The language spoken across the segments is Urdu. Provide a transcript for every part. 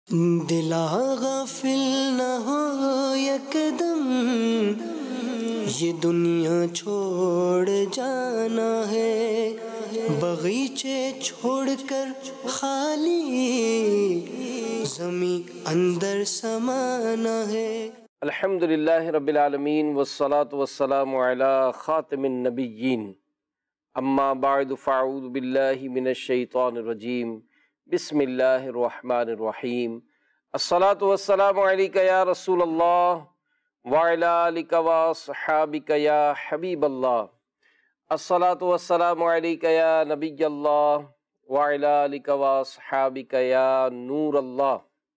دلا غافل نہ ہو یکدم، یہ دنیا چھوڑ جانا ہے، باغیچے چھوڑ کر خالی زمین اندر سمانا ہے۔ الحمدللہ رب العالمین والصلاة والسلام علی خاتم النبیین، اما بعد فاعوذ باللہ من الشیطان الرجیم، بسم اللہ الرحمن الرحیم۔ الصلاة والسلام علیک یا رسول اللہ وعلی آلک واصحابک یا حبیب اللہ۔ الصلاة والسلام علیک یا نبی اللہ وعلی آلک واصحابک یا نور اللہ۔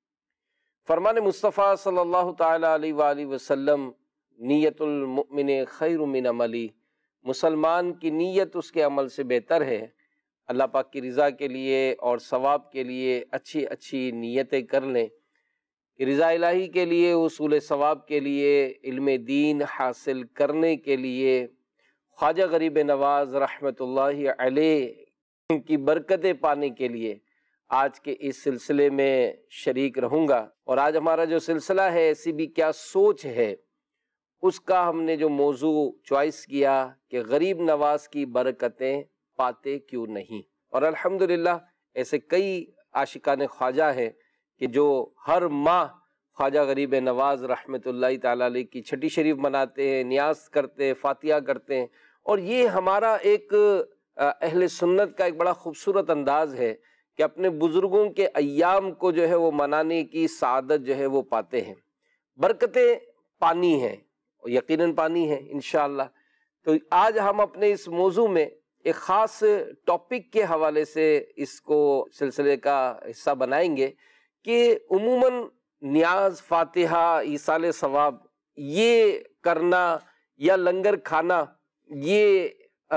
فرمان مصطفیٰ صلی اللہ تعالیٰ علیہ وآلہ وسلم، نیت المؤمن خیر من عملی، مسلمان کی نیت اس کے عمل سے بہتر ہے۔ اللہ پاک کی رضا کے لیے اور ثواب کے لیے اچھی اچھی نیتیں کر لیں، رضا الہی کے لیے، حصول ثواب کے لیے، علم دین حاصل کرنے کے لیے، خواجہ غریب نواز رحمۃ اللہ علیہ کی برکتیں پانے کے لیے آج کے اس سلسلے میں شریک رہوں گا۔ اور آج ہمارا جو سلسلہ ہے ایسی بھی کیا سوچ ہے، اس کا ہم نے جو موضوع چوائس کیا کہ غریب نواز کی برکتیں پاتے کیوں نہیں۔ اور الحمدللہ ایسے کئی عاشقان خواجہ ہیں کہ جو ہر ماہ خواجہ غریب نواز رحمۃ اللہ تعالیٰ علیہ کی چھٹی شریف مناتے ہیں، نیاز کرتے ہیں، فاتحہ کرتے ہیں۔ اور یہ ہمارا ایک اہل سنت کا ایک بڑا خوبصورت انداز ہے کہ اپنے بزرگوں کے ایام کو جو ہے وہ منانے کی سعادت جو ہے وہ پاتے ہیں۔ برکتیں پانی ہیں، یقیناً پانی ہیں انشاءاللہ۔ تو آج ہم اپنے اس موضوع میں ایک خاص ٹاپک کے حوالے سے اس کو سلسلے کا حصہ بنائیں گے کہ عموماً نیاز، فاتحہ، ایصال ثواب یہ کرنا یا لنگر کھانا، یہ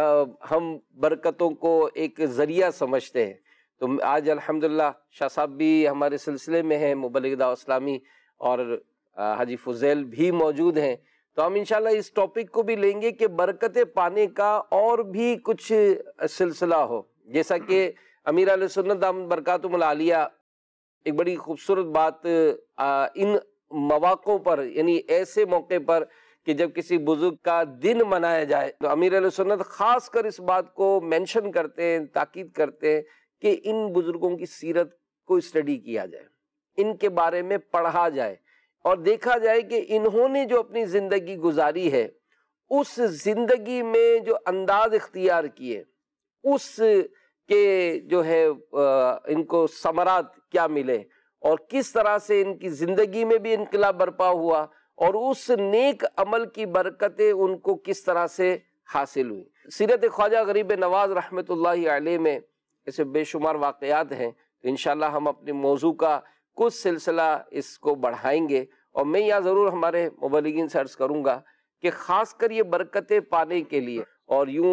ہم برکتوں کو ایک ذریعہ سمجھتے ہیں۔ تو آج الحمدللہ شاہ صاحب بھی ہمارے سلسلے میں ہیں، مبلغ دعوت اسلامی، اور حاجی فضیل بھی موجود ہیں۔ تو ہم انشاءاللہ اس ٹاپک کو بھی لیں گے کہ برکتیں پانے کا اور بھی کچھ سلسلہ ہو، جیسا کہ امیر اہل سنت دامت برکاتہم العالیہ ایک بڑی خوبصورت بات ان مواقعوں پر، یعنی ایسے موقع پر کہ جب کسی بزرگ کا دن منایا جائے تو امیر اہل سنت خاص کر اس بات کو مینشن کرتے ہیں، تاکید کرتے ہیں کہ ان بزرگوں کی سیرت کو اسٹڈی کیا جائے، ان کے بارے میں پڑھا جائے اور دیکھا جائے کہ انہوں نے جو اپنی زندگی گزاری ہے، اس زندگی میں جو انداز اختیار کیے، اس کے جو ہے ان کو ثمرات کیا ملے، اور کس طرح سے ان کی زندگی میں بھی انقلاب برپا ہوا، اور اس نیک عمل کی برکتیں ان کو کس طرح سے حاصل ہوئی۔ سیرت خواجہ غریب نواز رحمۃ اللہ علیہ میں ایسے بے شمار واقعات ہیں۔ تو انشاءاللہ ہم اپنے موضوع کا کچھ سلسلہ اس کو بڑھائیں گے، اور میں یہاں ضرور ہمارے مبلغین سے عرض کروں گا کہ خاص کر یہ برکتیں پانے کے لیے، اور یوں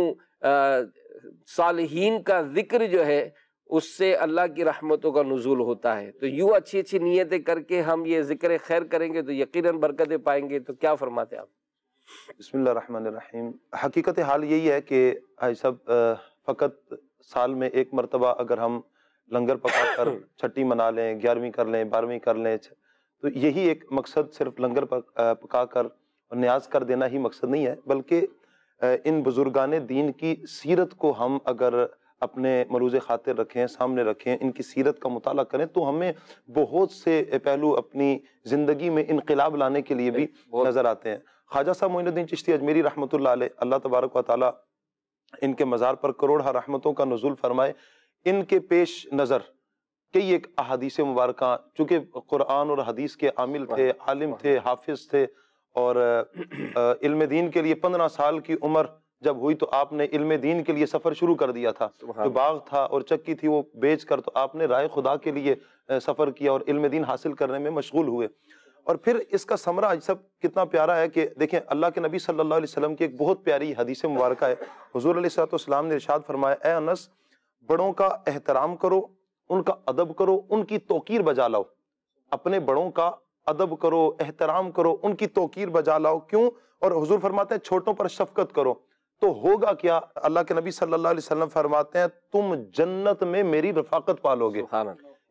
صالحین کا ذکر جو ہے اس سے اللہ کی رحمتوں کا نزول ہوتا ہے۔ تو یوں اچھی اچھی نیتیں کر کے ہم یہ ذکر خیر کریں گے تو یقیناً برکتیں پائیں گے۔ تو کیا فرماتے ہیں آپ؟ بسم اللہ الرحمن الرحیم۔ حقیقت حال یہی ہے کہ حاجی صاحب فقط سال میں ایک مرتبہ اگر ہم لنگر پکا کر چھٹی منا لیں، 11ویں کر لیں، 12ویں کر لیں، تو یہی ایک مقصد صرف لنگر پکا کر اور نیاز کر دینا ہی مقصد نہیں ہے، بلکہ ان بزرگان دین کی سیرت کو ہم اگر اپنے ملوز خاطر رکھیں، سامنے رکھیں، ان کی سیرت کا مطالعہ کریں تو ہمیں بہت سے پہلو اپنی زندگی میں انقلاب لانے کے لیے بھی نظر آتے ہیں۔ خواجہ صاحب معین الدین چشتی اجمیری رحمۃ اللہ علیہ، اللہ تبارک و تعالیٰ ان کے مزار پر کروڑہ رحمتوں کا نزول فرمائے۔ ان کے پیش نظر کئی ایک احادیث مبارکہ، چونکہ قرآن اور حدیث کے عامل تھے، عالم تھے، حافظ تھے، اور علم دین کے لیے 15 سال کی عمر جب ہوئی تو آپ نے علم دین کے لیے سفر شروع کر دیا تھا۔ جو باغ تھا اور چکی تھی وہ بیچ کر تو آپ نے رائے خدا کے لیے سفر کیا اور علم دین حاصل کرنے میں مشغول ہوئے۔ اور پھر اس کا ثمرہ سب کتنا پیارا ہے کہ دیکھیں، اللہ کے نبی صلی اللہ علیہ وسلم کی ایک بہت پیاری حدیث مبارکہ ہے۔ حضور علیہ السلام نے ارشاد فرمایا، اے انس، بڑوں کا احترام کرو، ان کا ادب کرو، ان کی توقیر بجا لاؤ۔ اپنے بڑوں کا ادب کرو، احترام کرو، ان کی توقیر بجا لاؤ۔ کیوں؟ اور حضور فرماتے ہیں چھوٹوں پر شفقت کرو۔ تو ہوگا کیا؟ اللہ کے نبی صلی اللہ علیہ وسلم فرماتے ہیں تم جنت میں میری رفاقت پالو گے۔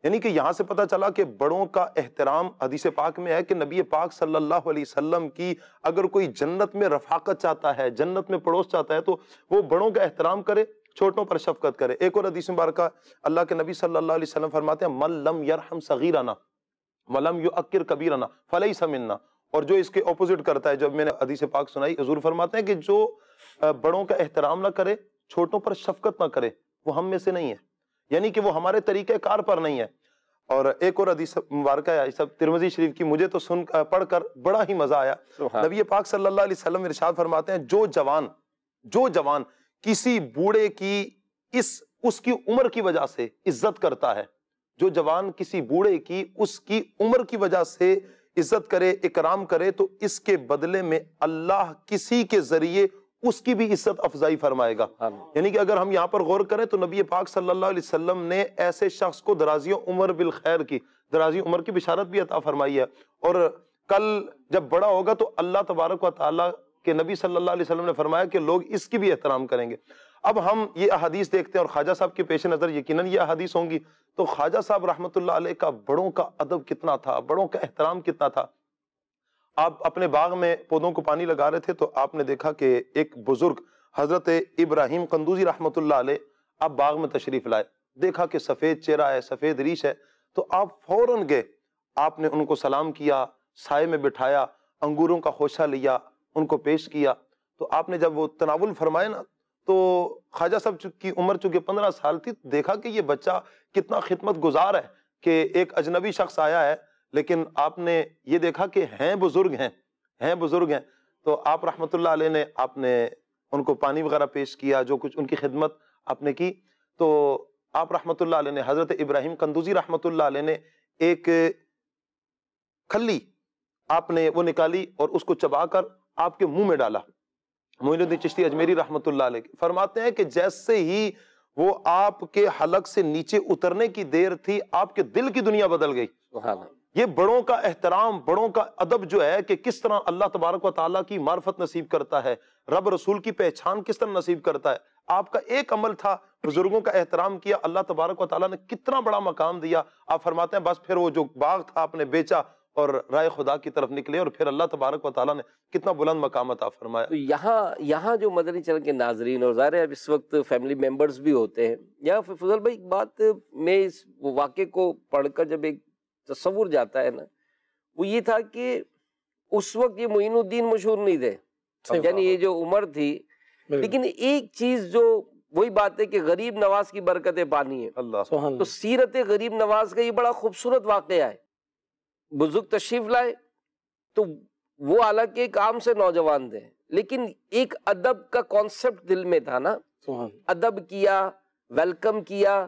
یعنی کہ یہاں سے پتہ چلا کہ بڑوں کا احترام حدیث پاک میں ہے کہ نبی پاک صلی اللہ علیہ وسلم کی اگر کوئی جنت میں رفاقت چاہتا ہے، جنت میں پڑوس چاہتا ہے، تو وہ بڑوں کا احترام کرے، چھوٹوں پر شفقت کرے۔ ایک اور حدیث مبارکہ اللہ کے نبی صلی اللہ علیہ وسلم فرماتے ہیں من لم یرحم صغیرنا ولم یؤکر کبیرنا فلیس منا، اور جو اس کے اپوزٹ کرتا ہے، جب میں نے حدیث پاک سنائی، حضور فرماتے ہیں کہ جو بڑوں کا احترام نہ کرے، چھوٹوں پر شفقت نہ کرے، وہ ہم میں سے نہیں ہے، یعنی کہ وہ ہمارے طریقہ کار پر نہیں ہے۔ اور ایک اور حدیث مبارکہ ہے سب ترمذی شریف کی، مجھے تو پڑھ کر بڑا ہی مزہ آیا۔ نبی پاک صلی اللہ علیہ وسلم ارشاد فرماتے ہیں جو جوان کسی بوڑھے کی اس کی عمر کی وجہ سے عزت کرتا ہے، جو جوان کسی بوڑھے کی اس کی عمر کی وجہ سے عزت کرے، اکرام کرے، تو اس کے بدلے میں اللہ کسی کے ذریعے اس کی بھی عزت افزائی فرمائے گا۔ یعنی کہ اگر ہم یہاں پر غور کریں تو نبی پاک صلی اللہ علیہ وسلم نے ایسے شخص کو درازی عمر بالخیر کی، درازی عمر کی بشارت بھی عطا فرمائی ہے، اور کل جب بڑا ہوگا تو اللہ تبارک و تعالیٰ کے نبی صلی اللہ علیہ وسلم نے فرمایا کہ لوگ اس کی بھی احترام کریں گے۔ اب ہم یہ احادیث دیکھتے ہیں، اور خواجہ صاحب کے پیش نظر یقیناً یہ احادیث ہوں گی، تو خواجہ صاحب رحمۃ اللہ علیہ کا بڑوں کا ادب کتنا تھا، بڑوں کا احترام کتنا تھا۔ آپ اپنے باغ میں پودوں کو پانی لگا رہے تھے تو آپ نے دیکھا کہ ایک بزرگ حضرت ابراہیم قندوزی رحمۃ اللہ علیہ آپ باغ میں تشریف لائے، دیکھا کہ سفید چہرہ ہے، سفید ریش ہے، تو آپ فوراً گئے، آپ نے ان کو سلام کیا، سائے میں بٹھایا، انگوروں کا خوشہ لیا، ان کو پیش کیا۔ تو آپ نے جب وہ تناول فرمائے نا، تو خواجہ صاحب کی عمر چونکہ 15 سال تھی، دیکھا کہ یہ بچہ کتنا خدمت گزار ہے، کہ ایک اجنبی شخص آیا ہے، لیکن آپ نے یہ دیکھا کہ ہیں بزرگ ہیں، تو آپ رحمت اللہ علیہ نے آپ نے ان کو پانی وغیرہ پیش کیا، جو کچھ ان کی خدمت آپ نے کی۔ تو آپ رحمت اللہ علیہ نے، حضرت ابراہیم قندوزی رحمت اللہ علیہ نے ایک کھلی آپ نے وہ نکالی اور اس کو چبا کر آپ کے منہ میں ڈالا۔ معین الدین چشتی اجمیری رحمت اللہ علیہ فرماتے ہیں کہ جیسے ہی وہ آپ کے حلق سے نیچے اترنے کی دیر تھی، آپ کے دل کی دنیا بدل گئی۔ سبحان اللہ۔ یہ بڑوں کا احترام، بڑوں کا ادب جو ہے کہ کس طرح اللہ تبارک و تعالیٰ کی معرفت نصیب کرتا ہے، رب رسول کی پہچان کس طرح نصیب کرتا ہے۔ آپ کا ایک عمل تھا، بزرگوں کا احترام کیا، اللہ تبارک و تعالیٰ نے کتنا بڑا مقام دیا۔ آپ فرماتے ہیں بس پھر وہ جو باغ تھا آپ نے بیچا اور رائے خدا کی طرف نکلے، اور پھر اللہ تبارک و تعالیٰ نے کتنا بلند مقام عطا فرمایا۔ تو یہاں جو مدنی چینل کے ناظرین، اور ظاہر ہے اب اس وقت فیملی ممبرز بھی ہوتے ہیں، یا فضل بھائی ایک بات میں اس واقعے کو پڑھ کر جب ایک تصور جاتا ہے نا، وہ یہ تھا کہ اس وقت یہ معین الدین مشہور نہیں تھے، یعنی یہ جو عمر تھی، لیکن ایک چیز جو وہی بات ہے کہ غریب نواز کی برکتیں پانی ہے۔ اللہ، تو سیرت غریب نواز کا یہ بڑا خوبصورت واقعہ ہے۔ بزرگ تشریف لائے تو وہ حالانکہ ایک عام سے نوجوان تھے، لیکن ایک ادب کا کانسیپٹ دل میں تھا نا، ادب کیا، ویلکم کیا،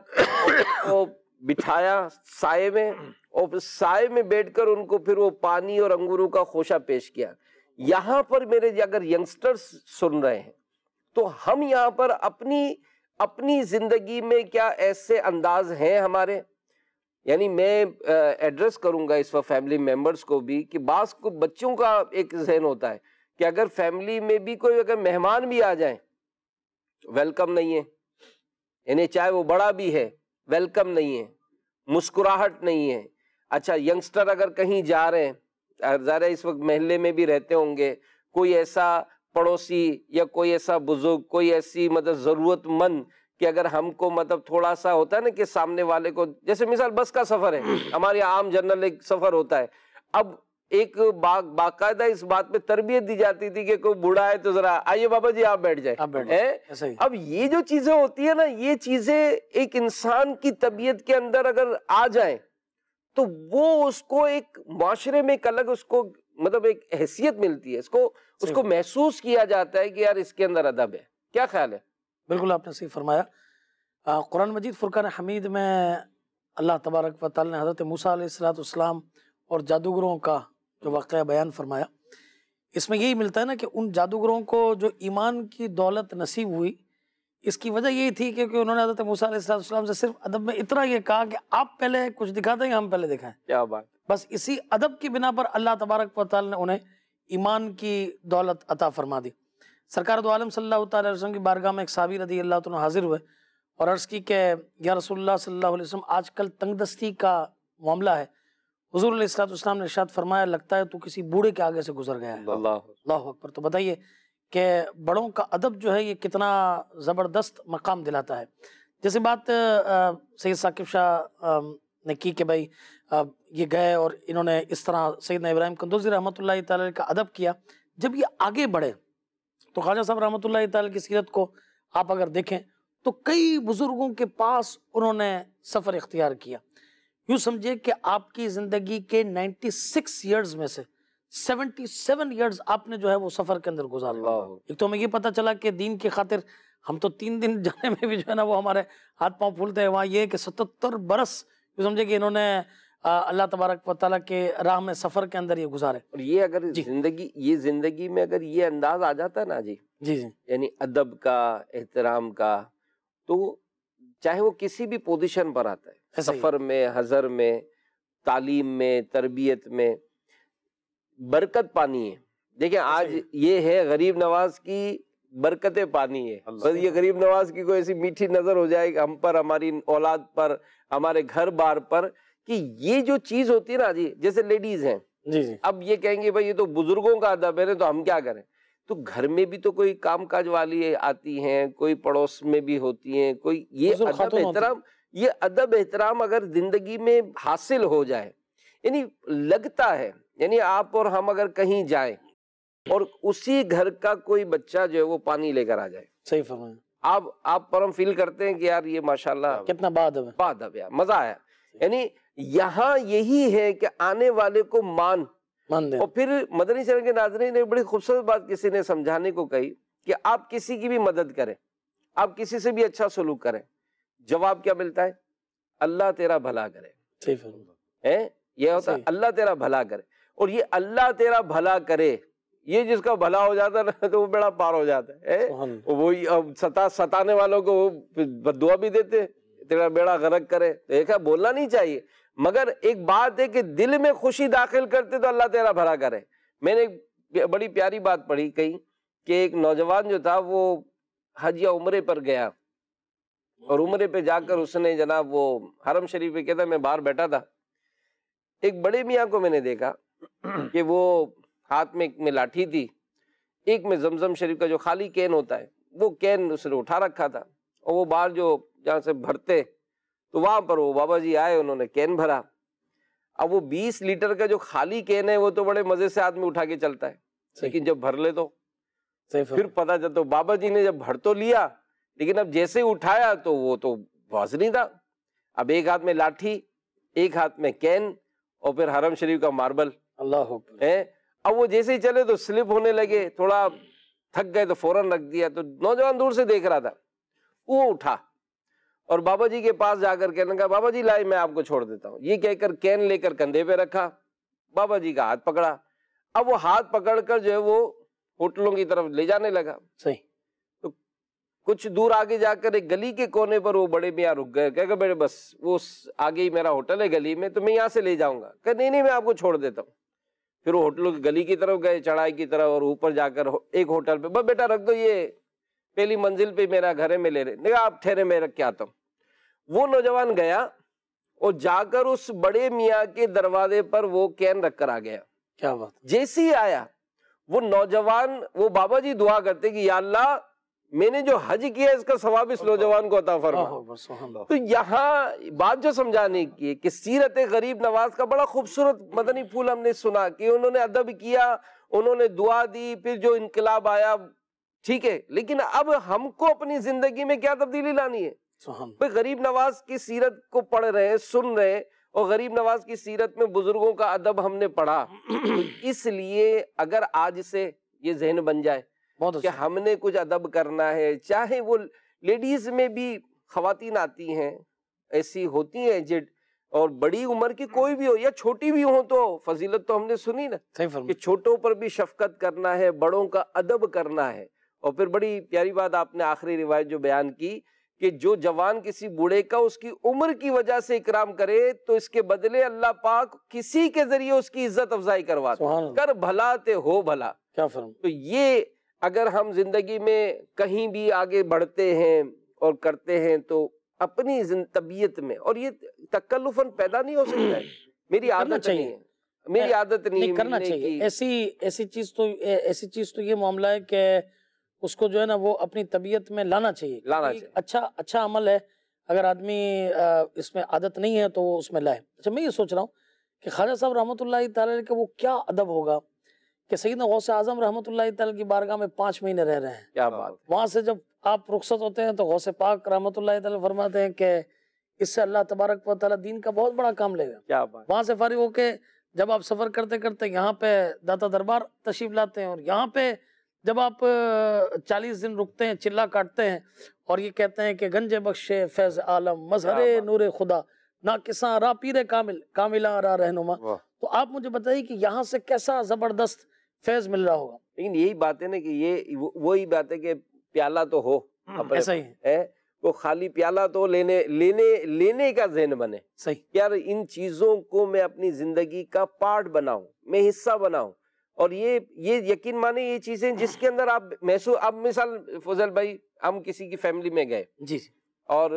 بٹھایا سائے میں، اور پھر سائے میں بیٹھ کر ان کو پھر وہ پانی اور انگوروں کا خوشہ پیش کیا۔ یہاں پر میرے اگر ینگسٹرز سن رہے ہیں تو ہم یہاں پر اپنی زندگی میں کیا ایسے انداز ہیں ہمارے، یعنی میں ایڈریس کروں گا اس وقت فیملی ممبرز کو بھی، کہ بعض کو بچوں کا ایک ذہن ہوتا ہے کہ اگر فیملی میں بھی کوئی اگر مہمان بھی آ جائیں ویلکم نہیں ہے، یعنی چاہے وہ بڑا بھی ہے ویلکم نہیں ہے، مسکراہٹ نہیں ہے۔ اچھا ینگسٹر اگر کہیں جا رہے ہیں، ظاہر ہے اس وقت محلے میں بھی رہتے ہوں گے، کوئی ایسا پڑوسی یا کوئی ایسا بزرگ، کوئی ایسی مطلب ضرورت مند کہ اگر ہم کو مطلب تھوڑا سا ہوتا ہے نا کہ سامنے والے کو، جیسے مثال بس کا سفر ہے، ہمارے عام جنرل ایک سفر ہوتا ہے، اب ایک باقاعدہ اس بات پہ تربیت دی جاتی تھی کہ کوئی بوڑھا ہے تو ذرا آئیے بابا جی آپ بیٹھ جائیں۔ اب یہ جو چیزیں ہوتی ہیں نا، یہ چیزیں ایک انسان کی طبیعت کے اندر اگر آ جائیں تو وہ اس کو ایک معاشرے میں ایک الگ اس کو مطلب ایک حیثیت ملتی ہے، اس کو محسوس کیا جاتا ہے کہ یار اس کے اندر ادب ہے۔ کیا خیال ہے؟ بالکل آپ نے صحیح فرمایا۔ قرآن مجید فرقان حمید میں اللہ تبارک و تعالی نے حضرت موسیٰ علیہ السلام اور جادوگروں کا جو واقعہ بیان فرمایا، اس میں یہی ملتا ہے نا کہ ان جادوگروں کو جو ایمان کی دولت نصیب ہوئی، اس کی وجہ یہی تھی کہ انہوں نے حضرت موسیٰ علیہ السلام سے صرف ادب میں اتنا یہ کہا کہ آپ پہلے کچھ دکھا دیں یا ہم پہلے دکھائیں۔ کیا بات! بس اسی ادب کی بنا پر اللہ تبارک و تعالی نے انہیں ایمان کی دولت عطا فرما دی۔ سرکار دو عالم صلی اللہ تعالی علیہ وسلم کی بارگاہ میں ایک صحابی رضی اللہ عنہ حاضر ہوئے، اور عرض کی کہ یا رسول اللہ صلی اللہ علیہ وسلم آج کل تنگ دستی کا معاملہ ہے. حضور علیہ الصلوۃ والسلام نے ارشاد فرمایا لگتا ہے تو کسی بوڑھے کے آگے سے گزر گیا ہے. اللہ اکبر. تو بتائیے کہ بڑوں کا ادب جو ہے یہ کتنا زبردست مقام دلاتا ہے. جیسے بات سید ثاقب شاہ نے کی کہ بھائی یہ گئے اور انہوں نے اس طرح سیدنا ابراہیم قندوزی رحمۃ اللہ تعالی کا ادب کیا. جب یہ آگے بڑھے تو خواجہ صاحب رحمۃ اللہ تعالی کی سیرت کو آپ اگر دیکھیں تو کئی بزرگوں کے پاس انہوں نے سفر اختیار کیا. یوں سمجھے کہ آپ کی زندگی کے 96 ایئرز میں سے 77 ایئرز آپ نے جو ہے وہ سفر کے اندر گزارے. ایک تو ہمیں یہ پتہ چلا کہ دین کی خاطر ہم تو 3 دن جانے میں بھی جو ہے نا وہ ہمارے ہاتھ پاؤں پھولتے ہیں, وہاں یہ ہے کہ 77 برس یوں سمجھے کہ انہوں نے اللہ تبارک و تعالیٰ کے راہ میں سفر کے اندر یہ گزارے. اور یہ اگر زندگی میں اگر یہ انداز آ جاتا ہے نا جی یعنی ادب کا, احترام کا, تو چاہے وہ کسی بھی پوزیشن پر آتا ہے, سفر میں, حضر میں, تعلیم میں, تربیت میں, برکت پانی ہے. دیکھیں آج یہ ہے غریب نواز کی برکتیں پانی ہے. بس یہ غریب نواز کی کوئی ایسی میٹھی نظر ہو جائے کہ ہم پر, ہماری اولاد پر, ہمارے گھر بار پر, کہ یہ جو چیز ہوتی ہے نا جی, جیسے لیڈیز ہیں اب یہ کہیں گے بھائی یہ تو بزرگوں کا ادب ہے تو ہم کیا کریں. تو گھر میں بھی تو کوئی کام کاج والی آتی ہیں, کوئی پڑوس میں بھی ہوتی ہیں, کوئی یہ ادب احترام, یہ ادب احترام اگر زندگی میں حاصل ہو جائے, یعنی لگتا ہے, یعنی آپ اور ہم اگر کہیں جائیں اور اسی گھر کا کوئی بچہ جو ہے وہ پانی لے کر آ جائے, صحیح فرمایا, آپ پر ہم فیل کرتے ہیں کہ یار یہ ماشاءاللہ کتنا بادب ہے, مزہ آیا. یعنی یہاں یہی ہے کہ آنے والے کو مان دیں. اور پھر مدنی چینل کے ناظرین نے بڑی خوبصورت بات کسی نے سمجھانے کو کہی کہ آپ کسی کی بھی مدد کریں, آپ کسی سے بھی اچھا سلوک کریں, جواب کیا ملتا ہے؟ اللہ تیرا بھلا کرے. یہ ہوتا ہے اللہ تیرا بھلا کرے. اور یہ اللہ تیرا بھلا کرے, یہ جس کا بھلا ہو جاتا ہے تو وہ بیڑا پار ہو جاتا ہے. وہی ستانے والوں کو وہ بد دعا بھی دیتے, تیرا بیڑا غرق کرے. تو ایک ہے بولنا نہیں چاہیے, مگر ایک بات ہے کہ دل میں خوشی داخل کرتے تو اللہ تیرا بھلا کرے. میں نے ایک بڑی پیاری بات پڑھی کہیں کہ ایک نوجوان جو تھا وہ حج یا عمرے پر گیا, اور عمرے پہ جا کر اس نے جناب وہ حرم شریف پہ کہتا میں باہر بیٹھا تھا, ایک بڑے میاں کو میں نے دیکھا کہ وہ ہاتھ میں ایک میں لاٹھی تھی, ایک میں زمزم شریف کا جو خالی کین ہوتا ہے وہ کین اس نے اٹھا رکھا تھا, اور وہ باہر جو جہاں سے بھرتے تو وہاں پر وہ بابا جی آئے, انہوں نے کین بھرا. اب وہ 20 لیٹر کا جو خالی کین ہے وہ تو بڑے مزے سے ہاتھ میں اٹھا کے چلتا ہے, لیکن جب بھر لے تو پھر پتا چلتا بابا جی نے جب بھر تو لیا لیکن اب جیسے اٹھایا تو وہ تو وزن نہیں تھا. اب ایک ہاتھ میں لاٹھی, ایک ہاتھ میں کین, اور پھر حرم شریف کا ماربل. اللہ ہے. اب وہ جیسے ہی چلے تو سلپ ہونے لگے, تھوڑا تھک گئے تو فوراً رکھ دیا. تو نوجوان دور سے دیکھ رہا تھا, وہ اٹھا اور بابا جی کے پاس جا کر کہنے لگا بابا جی لائے میں آپ کو چھوڑ دیتا ہوں. یہ کہہ کر کین لے کر کندھے پہ رکھا, بابا جی کا ہاتھ پکڑا. اب وہ ہاتھ پکڑ کر جو ہے وہ ہوٹلوں کی طرف لے جانے لگا. صحیح. تو کچھ دور آگے جا کر ایک گلی کے کونے پر وہ بڑے میاں رک گئے, کہہ کہ بیٹے بس وہ آگے ہی میرا ہوٹل ہے گلی میں, تو میں یہاں سے لے جاؤں گا. کہ نہیں میں آپ کو چھوڑ دیتا ہوں. پھر وہ ہوٹلوں کی گلی کی طرف گئے, چڑھائی کی طرف, اور اوپر جا کر ایک ہوٹل پہ, بس بیٹا رکھ دو, یہ پہلی منزل پہ میرا گھر ہے, میں لے رہے. نہیں آپ ٹھہرے میں رکھ کے آتا ہوں. وہ نوجوان گیا اور جا کر اس بڑے میاں کے دروازے پر وہ کین رکھ کر آ گیا. کیا بات. جیسے ہی آیا وہ نوجوان, وہ بابا جی دعا کرتے کہ یا اللہ میں نے جو حج کیا اس کا ثواب اس نوجوان کو عطا فرما. تو یہاں بات جو سمجھانے کی ہے کہ سیرت غریب نواز کا بڑا خوبصورت مدنی پھول ہم نے سنا کہ انہوں نے ادب کیا, انہوں نے دعا دی, پھر جو انقلاب آیا ٹھیک ہے, لیکن اب ہم کو اپنی زندگی میں کیا تبدیلی لانی ہے. غریب نواز کی سیرت کو پڑھ رہے ہیں, سن رہے ہیں, اور غریب نواز کی سیرت میں بزرگوں کا ادب ہم نے پڑھا. اس لیے اگر آج سے یہ ذہن بن جائے کہ ہم نے کچھ ادب کرنا ہے, چاہے وہ لیڈیز میں بھی خواتین آتی ہیں, ایسی ہوتی ہیں ایجڈ, اور بڑی عمر کی کوئی بھی ہو یا چھوٹی بھی ہو, تو فضیلت تو ہم نے سنی نا کہ چھوٹوں پر بھی شفقت کرنا ہے, بڑوں کا ادب کرنا ہے. اور پھر بڑی پیاری بات آپ نے آخری روایت جو بیان کی کہ جو جوان کسی بوڑھے کا اس کی عمر کی وجہ سے اکرام کرے تو اس کے بدلے اللہ پاک کسی کے ذریعے اس کی عزت افزائی کرواتا ہے. کر بھلا تے ہو بھلا. کیا فرم. تو یہ اگر ہم زندگی میں کہیں بھی آگے بڑھتے ہیں, اور کرتے ہیں تو اپنی طبیعت میں، اور یہ تکلفاً پیدا نہیں ہو سکتا ہے، میری عادت نہیں ہے، میری عادت نہیں کرنا چاہیے ایسی چیز تو یہ معاملہ ہے کہ اس کو جو ہے نا وہ اپنی طبیعت میں لانا چاہیے، اچھا عمل ہے، اگر آدمی اس میں عادت نہیں ہے تو وہ اس میں لائے۔ اچھا میں یہ سوچ رہا ہوں کہ خواجہ صاحب رحمۃ اللہ تعالی علیہ کا وہ کیا ادب ہوگا کہ سیدنا غوث اعظم رحمۃ اللہ تعالی کی بارگاہ میں 5 مہینے رہ رہے ہیں، کیا بات، وہاں سے جب آپ رخصت ہوتے ہیں تو غوث پاک رحمۃ اللہ تعالی فرماتے ہیں کہ اس سے اللہ تبارک و تعالی دین کا بہت بڑا کام لے گا۔ کیا بات، وہاں سے فارغ ہو کے جب آپ سفر کرتے کرتے یہاں پہ داتا دربار تشریف لاتے ہیں، اور یہاں پہ جب آپ 40 دن رکتے ہیں، چلا کاٹتے ہیں اور یہ کہتے ہیں کہ گنج بخش فیض عالم مظہر نور خدا ناقصاں را پیر کاملہ را رہنما، تو آپ مجھے بتائیے کہ یہاں سے کیسا زبردست فیض مل رہا ہوگا۔ لیکن یہی بات ہے نا کہ یہ وہی بات ہے کہ پیالہ تو ہو، ایسا ہی ہے، وہ خالی پیالہ تو لینے کا ذہن بنے، صحیح، یار ان چیزوں کو میں اپنی زندگی کا پارٹ بناؤں، میں حصہ بناؤں، اور یہ یقین مانے یہ چیزیں جس کے اندر آپ محسوس، اب مثال فضل بھائی ہم کسی کی فیملی میں گئے جی اور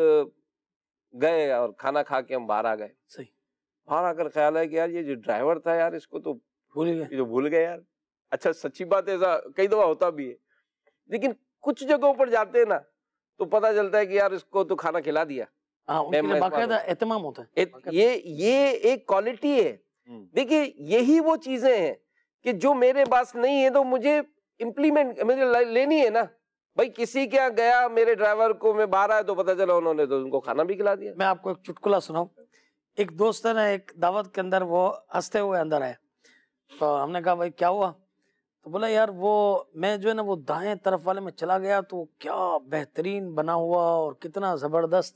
گئے اور کھانا کھا کے ہم باہر آ گئے، صحیح، باہر آ کر خیال ہے کہ یار یہ جو ڈرائیور تھا یار اس کو تو بھول گئے یار۔ اچھا سچی بات ہے، ایسا کئی دفعہ ہوتا بھی ہے، لیکن کچھ جگہوں پر جاتے ہیں نا تو پتہ چلتا ہے کہ یار اس کو تو کھانا کھلا دیا، ان کے لیے باقاعدہ اہتمام ہوتا ہے۔ یہ ایک کوالٹی ہے۔ دیکھیے یہی وہ چیزیں ہیں کہ جو میرے پاس نہیں ہے تو مجھے امپلیمنٹ مجھے لینی ہے نا۔ بھائی کسی کے یہاں گیا میرے ڈرائیور کو، میں باہر آیا تو پتہ چلا انہوں نے تو ان کو کھانا بھی کھلا دیا۔ میں آپ کو ایک چٹکلا سناؤں، ایک دوست ہے نا، ایک دعوت کے اندر وہ ہنستے ہوئے اندر آئے، تو ہم نے کہا بھائی کیا ہوا؟ تو بولا یار وہ میں جو ہے نا وہ دائیں طرف والے میں چلا گیا تو کیا بہترین بنا ہوا اور کتنا زبردست،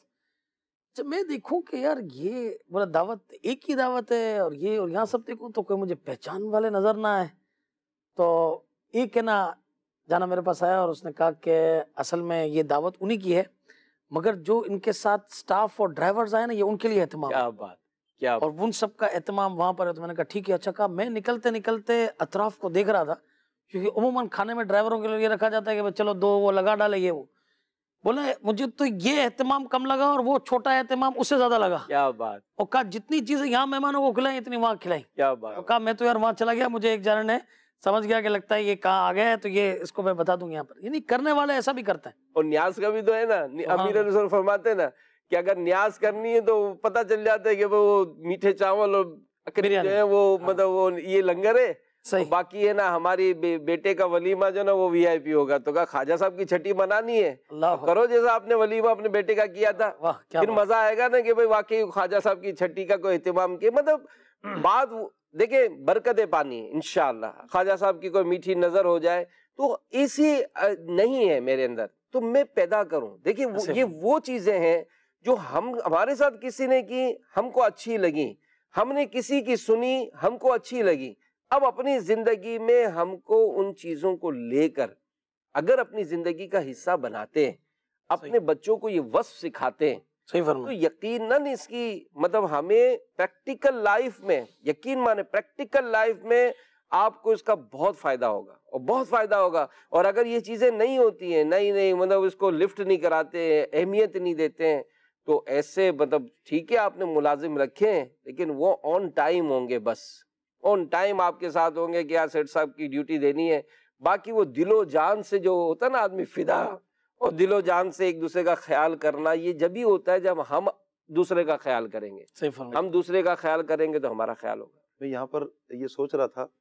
جب میں دیکھوں کہ یار یہ بولا دعوت ایک ہی دعوت ہے اور یہاں سب دیکھوں تو کوئی مجھے پہچان والے نظر نہ آئے، تو ایک ہے نا جانا میرے پاس آیا اور اس نے کہا کہ اصل میں یہ دعوت انہی کی ہے، مگر جو ان کے ساتھ سٹاف اور ڈرائیورز آئے نا یہ ان کے لیے اہتمام، کیا بات، کیا اور ان سب کا اہتمام وہاں پر ہے۔ تو میں نے کہا ٹھیک ہے۔ اچھا کہا میں نکلتے اطراف کو دیکھ رہا تھا، کیونکہ عموماً کھانے میں ڈرائیوروں کے لیے رکھا جاتا ہے کہ چلو 2 وہ لگا ڈالے، یہ وہ بولے مجھے تو یہ اہتمام کم لگا اور وہ چھوٹا اہتمام اس سے زیادہ لگا۔ کیا بات، اور کہا جتنی چیزیں یہاں مہمانوں کو کھلائیں اتنی وہاں کھلائیں۔ کیا بات، اور کہا میں تو یار وہاں چلا گیا، مجھے ایک جانے نے سمجھ گیا کہ لگتا ہے یہ کہاں آ گیا ہے تو یہ اس کو میں بتا دوں یہاں پر، یعنی کرنے والے ایسا بھی کرتے ہیں۔ اور نیاز کا بھی تو ہے نا، امیر رسول فرماتے ہیں نا کہ اگر نیاز کرنی ہے تو پتہ چل جاتا ہے کہ وہ میٹھے چاول اور جو ہے وہ مطلب وہ یہ لنگر ہے، باقی ہے نا ہماری بیٹے کا ولیمہ جو نا وہ VIP ہوگا۔ تو کہا خواجہ صاحب کی چھٹی منانی ہے، کرو جیسا آپ نے ولیمہ اپنے بیٹے کا کیا تھا، پھر مزہ آئے گا نا کہ بھائی واقعی خواجہ صاحب کی چھٹی کا کوئی اہتمام کیا۔ مطلب بات دیکھیں برکتیں پانی ہے انشاءاللہ، خواجہ صاحب کی کوئی میٹھی نظر ہو جائے تو ایسی نہیں ہے میرے اندر تو میں پیدا کروں۔ دیکھیں یہ وہ چیزیں ہیں جو ہمارے ساتھ کسی نے کی، ہم کو اچھی لگی، ہم نے کسی کی سنی، ہم کو اچھی لگی۔ اب اپنی زندگی میں ہم کو ان چیزوں کو لے کر اگر اپنی زندگی کا حصہ بناتے ہیں، اپنے بچوں کو یہ وصف سکھاتے ہیں، تو یقیناً اس کی مطلب ہمیں پریکٹیکل لائف میں، یقین مانے پریکٹیکل لائف میں آپ کو اس کا بہت فائدہ ہوگا اور بہت فائدہ ہوگا۔ اور اگر یہ چیزیں نہیں ہوتی ہیں، نہیں مطلب اس کو لفٹ نہیں کراتے ہیں، اہمیت نہیں دیتے ہیں، تو ایسے مطلب ٹھیک ہے آپ نے ملازم رکھے ہیں لیکن وہ آن ٹائم ہوں گے، بس آن ٹائم آپ کے ساتھ ہوں گے کہ یار سیٹ صاحب کی ڈیوٹی دینی ہے۔ باقی وہ دل و جان سے جو ہوتا ہے نا آدمی فدا، اور دل و جان سے ایک دوسرے کا خیال کرنا، یہ جب ہی ہوتا ہے جب ہم دوسرے کا خیال کریں گے، ہم دوسرے کا خیال کریں گے تو ہمارا خیال ہوگا۔ میں یہاں پر یہ سوچ رہا تھا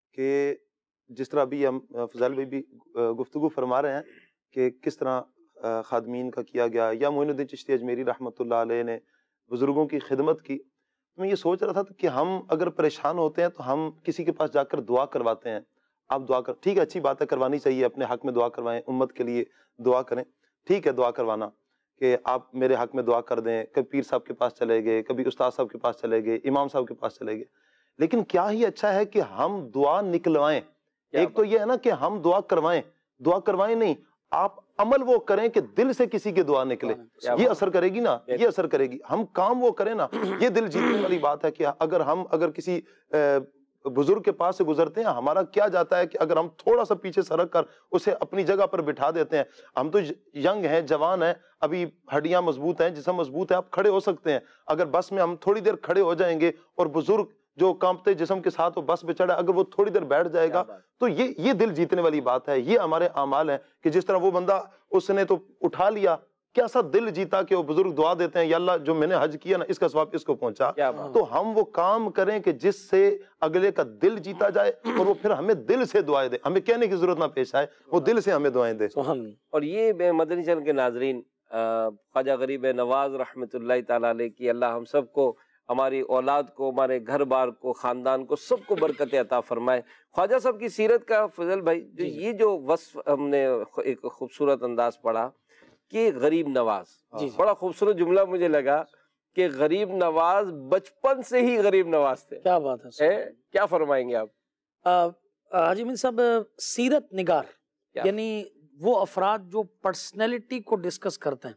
کہ جس طرح ابھی ہم فضل بھائی بھی گفتگو فرما رہے ہیں کہ کس طرح خادمین کا کیا گیا، یا معین الدین چشتی اجمیری رحمۃ اللہ علیہ نے بزرگوں کی خدمت کی، میں یہ سوچ رہا تھا کہ ہم اگر پریشان ہوتے ہیں تو ہم کسی کے پاس جا کر دعا کرواتے ہیں۔ آپ دعا کر، ٹھیک ہے اچھی بات ہے، کروانی چاہیے، اپنے حق میں دعا کروائیں، امت کے لیے دعا کریں، ٹھیک ہے دعا کروانا کہ آپ میرے حق میں دعا کر دیں، کبھی پیر صاحب کے پاس چلے گئے، کبھی استاد صاحب کے پاس چلے گئے، امام صاحب کے پاس چلے گئے، لیکن کیا ہی اچھا ہے کہ ہم دعا نکلوائیں۔ ایک تو یہ ہے نا کہ ہم دعا کروائیں نہیں، آپ عمل وہ کریں کہ دل سے کسی کی دعا نکلے، یہ اثر کرے گی نا، یہ اثر کرے گی۔ ہم کام وہ کریں نا، یہ دل جیتنے والی بات ہے کہ اگر کسی बुजुर्ग के पास से गुजरते हैं, हमारा क्या जाता है कि अगर हम थोड़ा सा पीछे सरक कर उसे अपनी जगह पर बिठा देते हैं। हम तो यंग हैं, जवान हैं, अभी हड्डियां मजबूत हैं, जिस्म मजबूत है, आप खड़े हो सकते हैं। अगर बस में हम थोड़ी देर खड़े हो जाएंगे और बुजुर्ग जो कांपते जिस्म के साथ वो बस में चढ़ा, अगर वो थोड़ी देर बैठ जाएगा, तो ये दिल जीतने वाली बात है। ये हमारे आमाल है कि जिस तरह वो बंदा, उसने तो उठा लिया, कैसा दिल जीता कि वो बुजुर्ग दुआ देते हैं, या अल्लाह जो मैंने हज किया ना, इसका सवाब इसको पहुंचा। तो हम वो काम करें कि जिससे अगले का दिल जीता जाए और वो फिर हमें दिल से दुआएं दे, हमें कहने की जरूरत ना पेश आए, वो दिल से हमें दुआएं दे। और ये मदनी चैनल के नाजरीन, ख्वाजा गरीब नवाज रहमतुल्लाह ताला अलैह की अल्लाह हम सबको, हमारी औलाद को, हमारे घर बार को, ख़ानदान को, सबको बरकत अता फरमाए। ख्वाजा साहब की सीरत का फजल भाई, ये जो वस्फ हमने एक खूबसूरत अंदाज पढ़ा कि गरीब नवाज, बड़ा खूबसूरत जुमला मुझे लगा कि गरीब नवाज बचपन से ही गरीब नवाज थे। क्या बात है, क्या फरमाएंगे आप? हाजी अमीन साहब, सीरत निगार यानी वो अफराद जो पर्सनैलिटी को डिस्कस करते हैं,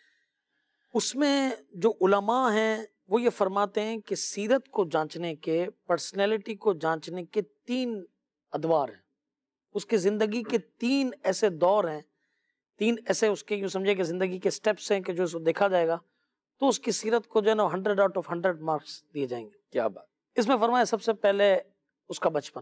उसमें जो उलमा हैं वो ये फरमाते हैं कि सीरत को जांचने के, पर्सनैलिटी को जांचने के 3 अदवार हैं। उसकी ज़िंदगी के 3 ऐसे दौर हैं, 3 ऐसे उसके यूँ समझे कि ज़िंदगी के स्टेप्स हैं कि जो उसको देखा जाएगा तो उसकी सीरत को जो है ना 100 आउट ऑफ 100 मार्क्स दिए जाएंगे। क्या बात। इसमें फरमाया सबसे पहले उसका बचपन,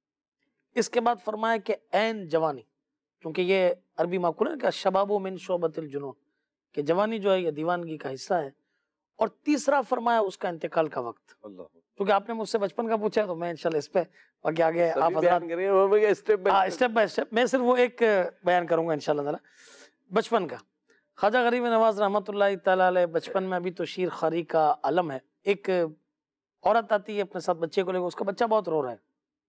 इसके बाद फरमाया कि ऐन जवानी, क्योंकि ये अरबी माकूल है कि शबाबो मिन शोबतिल जुनून, कि जवानी जो है ये दीवानगी का हिस्सा है। और तीसरा फरमाया उसका इंतकाल का वक्त। क्योंकि आपने मुझसे बचपन का पूछा तो मैं इंशाल्लाह इस पे बाकी आगे आप स्टेप बाय स्टेप मैं सिर्फ वो एक बयान करूंगा इंशाल्लाह ताला। बचपन का ख्वाजा गरीब नवाज रहमतुल्लाह ताला अलैह, बचपन में अभी तो शीर खारी का आलम है। एक औरत आती है अपने साथ बच्चे को लेकर, उसका बच्चा बहुत रो रहा है।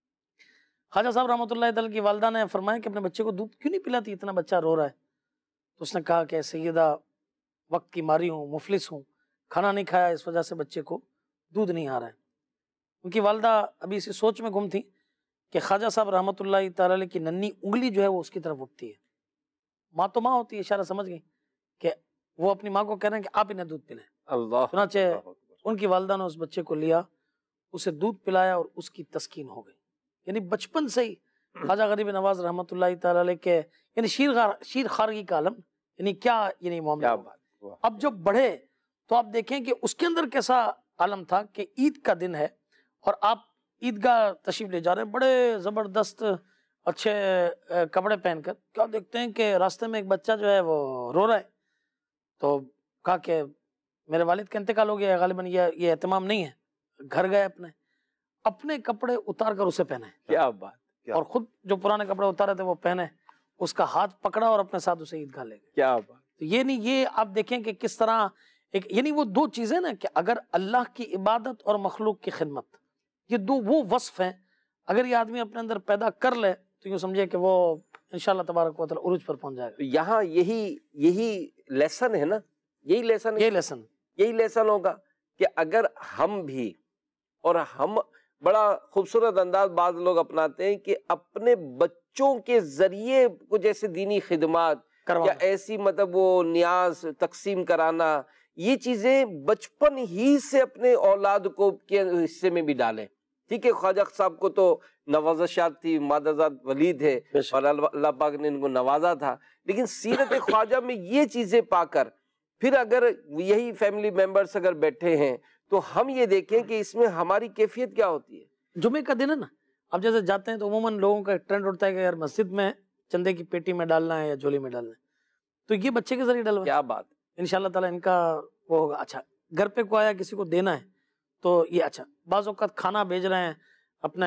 ख्वाजा साहब रहमतुल्लाह ताला की वालदा ने फरमाया कि अपने बच्चे को दूध क्यों नहीं पिलाती, इतना बच्चा रो रहा है। तो उसने कहा कि सैयदा वक्त की मारी हूँ, मुफलिस हूँ, खाना नहीं खाया, इस वजह से बच्चे को दूध नहीं आ रहा है। उनकी वालदा अभी इसी सोच में गुम थी कि ख्वाजा साहब रहमतुल्लाह ताला अलैह की नन्ही उंगली जो है वो उसकी तरफ उठती है। माँ तो माँ होती है, इशारा समझ गई कि वो अपनी माँ को कह रहे हैं कि आप इन्हें दूध पिलाएं। चुनांचे उनकी वालदा ने उस बच्चे को लिया, उसे दूध पिलाया और उसकी तस्कीन हो गई। यानी बचपन से ही ख्वाजा गरीब नवाज रहमतुल्लाह ताला अलैह के यानी शीर खारगी का आलम, यानी क्या यानी मामला। अब जब बढ़े तो आप देखें कि उसके अंदर कैसा आलम था कि ईद का दिन है और आप ईदगाह तशरीफ ले जा रहे हैं, बड़े ज़बरदस्त अच्छे कपड़े पहनकर, क्या देखते हैं कि रास्ते में एक बच्चा जो है वो रो रहा है। तो कहा कि मेरे वालिद का इंतकाल हो गया है, गालिबन ये एहतमाम नहीं है। घर गए, अपने कपड़े उतार कर उसे पहने। क्या बात। और खुद जो पुराने कपड़े उतारे थे वो पहने, उसका हाथ पकड़ा और अपने साथ उसे ईदगाह ले गए। क्या बात। तो ये नहीं, ये आप देखें कि किस तरह एक यानी वो 2 चीजें ना कि अगर अल्लाह की इबादत और मखलूक की खिदमत, ये 2 वो वस्फ हैं, अगर ये आदमी अपने अंदर पैदा कर ले तो यूँ समझे कि वो इंशाल्लाह तबारक व तआला उरूज पर पहुंच जाएगा। तो यहाँ यही लेसन है ना, यही लेसन होगा कि अगर हम भी, और हम बड़ा खूबसूरत अंदाज बाद लोग अपनाते हैं कि अपने बच्चों के जरिए कुछ ऐसे दीनी खिदमत या ऐसी मतलब वो नियाज तकसीम कराना, ये चीजें बचपन ही से अपने औलाद को के हिस्से में भी डालें। ठीक है, ख्वाजा साहब को तो नवाज़शात थी, मादाजात वलीद है और अल्लाह पाक ने इनको नवाजा था, लेकिन सीरत ख्वाजा में ये चीजें पाकर फिर अगर यही फैमिली मेंबर्स अगर बैठे हैं तो हम ये देखें कि इसमें हमारी कैफियत क्या होती है। जुमे का दिन है ना, अब जैसे जाते हैं तो उमूमन लोगों का ट्रेंड उठता है कि यार मस्जिद में चंदे की पेटी में डालना है या झोली में डालना है, तो ये बच्चे के जरिए डलवा। क्या बात। इंशाल्लाह ताला इनका वो होगा। अच्छा, घर पे को आया, किसी को देना है तो ये अच्छा, बाज़ औक़ात खाना भेज रहे हैं अपने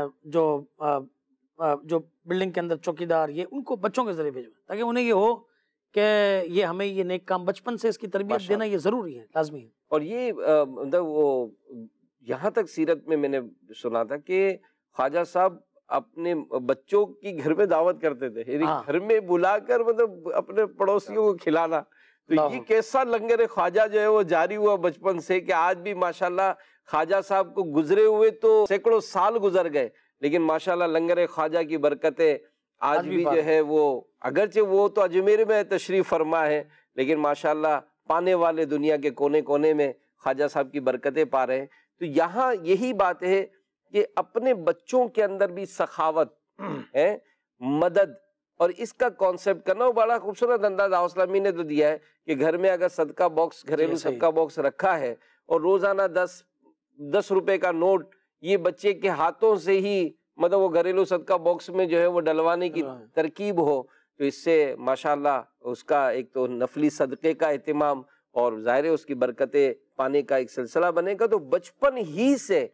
जो बिल्डिंग के अंदर चौकीदार, ये उनको बच्चों के जरिए भेजवा, ताकि उन्हें ये हो कि ये हमें ये नेक काम बचपन से इसकी तरबियत देना ये ज़रूरी है, लाजमी है। और ये मतलब वो यहाँ तक सीरत में मैंने सुना था कि ख्वाजा साहब अपने बच्चों की घर में दावत करते थे, घर में बुलाकर मतलब अपने पड़ोसियों को खिलाना। तो ये कैसा लंगर ख्वाजा जो है वो जारी हुआ बचपन से कि आज भी माशाल्लाह ख्वाजा साहब को गुजरे हुए तो सैकड़ों साल गुजर गए, लेकिन माशाल्लाह लंगर ख्वाजा की बरकतें आज भी जो है वो, अगरचे वो तो अजमेर में तशरीफ फरमा है, लेकिन माशाल्लाह पाने वाले दुनिया के कोने कोने में ख्वाजा साहब की बरकतें पा रहे हैं। तो यहाँ यही बात है کہ اپنے بچوں کے اندر بھی سخاوت ہے، مدد اور اس کا کانسیپٹ کرنا، وہ بڑا خوبصورت انداز اسلامی نے تو دیا ہے کہ گھر میں اگر صدقہ باکس، گھریلو صدقہ باکس رکھا ہے اور روزانہ 10 روپے کا نوٹ یہ بچے کے ہاتھوں سے ہی مطلب وہ گھریلو صدقہ باکس میں جو ہے وہ ڈلوانے کی ترکیب ہو، تو اس سے ماشاءاللہ اس کا ایک تو نفلی صدقے کا اہتمام اور ظاہر ہے اس کی برکتیں پانے کا ایک سلسلہ بنے گا۔ تو بچپن ہی سے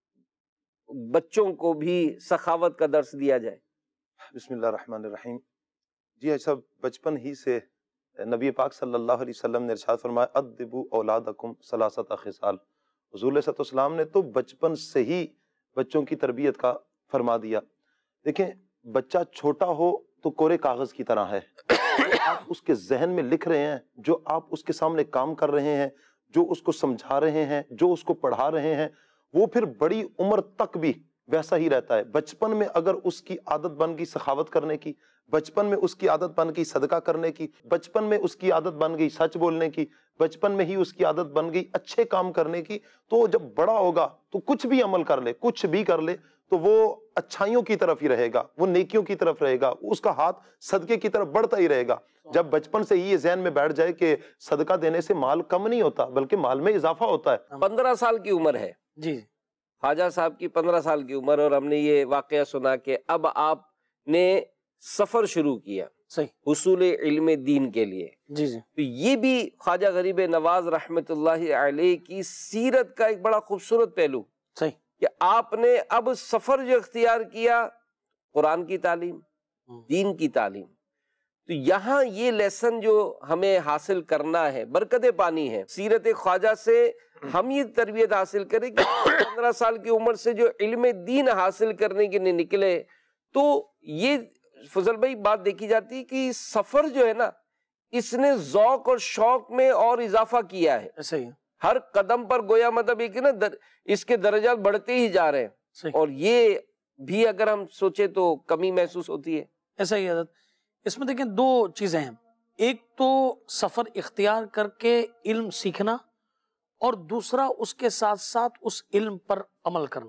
بچوں کو بھی سخاوت کا درس دیا جائے۔ بسم اللہ الرحمن الرحیم۔ جی ایسا بچپن ہی سے نبی پاک صلی اللہ علیہ وسلم نے ارشاد فرمایا ادبوا اولادکم ثلاثۃ خصال، حضور علیہ السلام نے تو بچپن سے ہی بچوں کی تربیت کا فرما دیا۔ دیکھیں بچہ چھوٹا ہو تو کورے کاغذ کی طرح ہے، جو آپ اس کے ذہن میں لکھ رہے ہیں، جو آپ اس کے سامنے کام کر رہے ہیں، جو اس کو سمجھا رہے ہیں، جو اس کو پڑھا رہے ہیں، وہ پھر بڑی عمر تک بھی ویسا ہی رہتا ہے۔ بچپن میں اگر اس کی عادت بن گئی سخاوت کرنے کی، بچپن میں اس کی عادت بن گئی صدقہ کرنے کی، بچپن میں اس کی عادت بن گئی سچ بولنے کی، بچپن میں ہی اس کی عادت بن گئی اچھے کام کرنے کی، تو جب بڑا ہوگا تو کچھ بھی عمل کر لے، کچھ بھی کر لے تو وہ اچھائیوں کی طرف ہی رہے گا، وہ نیکیوں کی طرف رہے گا، اس کا ہاتھ صدقے کی طرف بڑھتا ہی رہے گا۔ جب بچپن سے ہی یہ ذہن میں بیٹھ جائے کہ صدقہ دینے سے مال کم نہیں ہوتا بلکہ مال میں اضافہ ہوتا ہے۔ 15 سال کی عمر ہے جی خواجہ صاحب کی، 15 سال کی عمر، اور ہم نے یہ واقعہ سنا کہ اب آپ نے سفر شروع کیا صحیح حصول علم دین کے لیے۔ جی جی تو یہ بھی خواجہ غریب نواز رحمت اللہ علیہ کی سیرت کا ایک بڑا خوبصورت پہلو صحیح کہ آپ نے اب سفر جو اختیار کیا قرآن کی تعلیم، دین کی تعلیم۔ تو یہاں یہ لیسن جو ہمیں حاصل کرنا ہے، برکتیں پانی ہے سیرت خواجہ سے، ہم یہ تربیت حاصل کریں کہ 15 سال کی عمر سے جو علم دین حاصل کرنے کے لیے نکلے، تو یہ فضل بھائی بات دیکھی جاتی کہ سفر جو ہے نا اس نے ذوق اور شوق میں اور اضافہ کیا ہے۔ صحیح ہر قدم پر گویا مطلب ایک نا اس کے درجات بڑھتے ہی جا رہے ہیں، صحیح اور یہ بھی اگر ہم سوچے تو کمی محسوس ہوتی ہے۔ ایسا ہی حضرت، اس میں دیکھیں دو چیزیں ہیں، ایک تو سفر اختیار کر کے علم سیکھنا، اور دوسرا اس کے ساتھ ساتھ اس علم پر عمل کرنا۔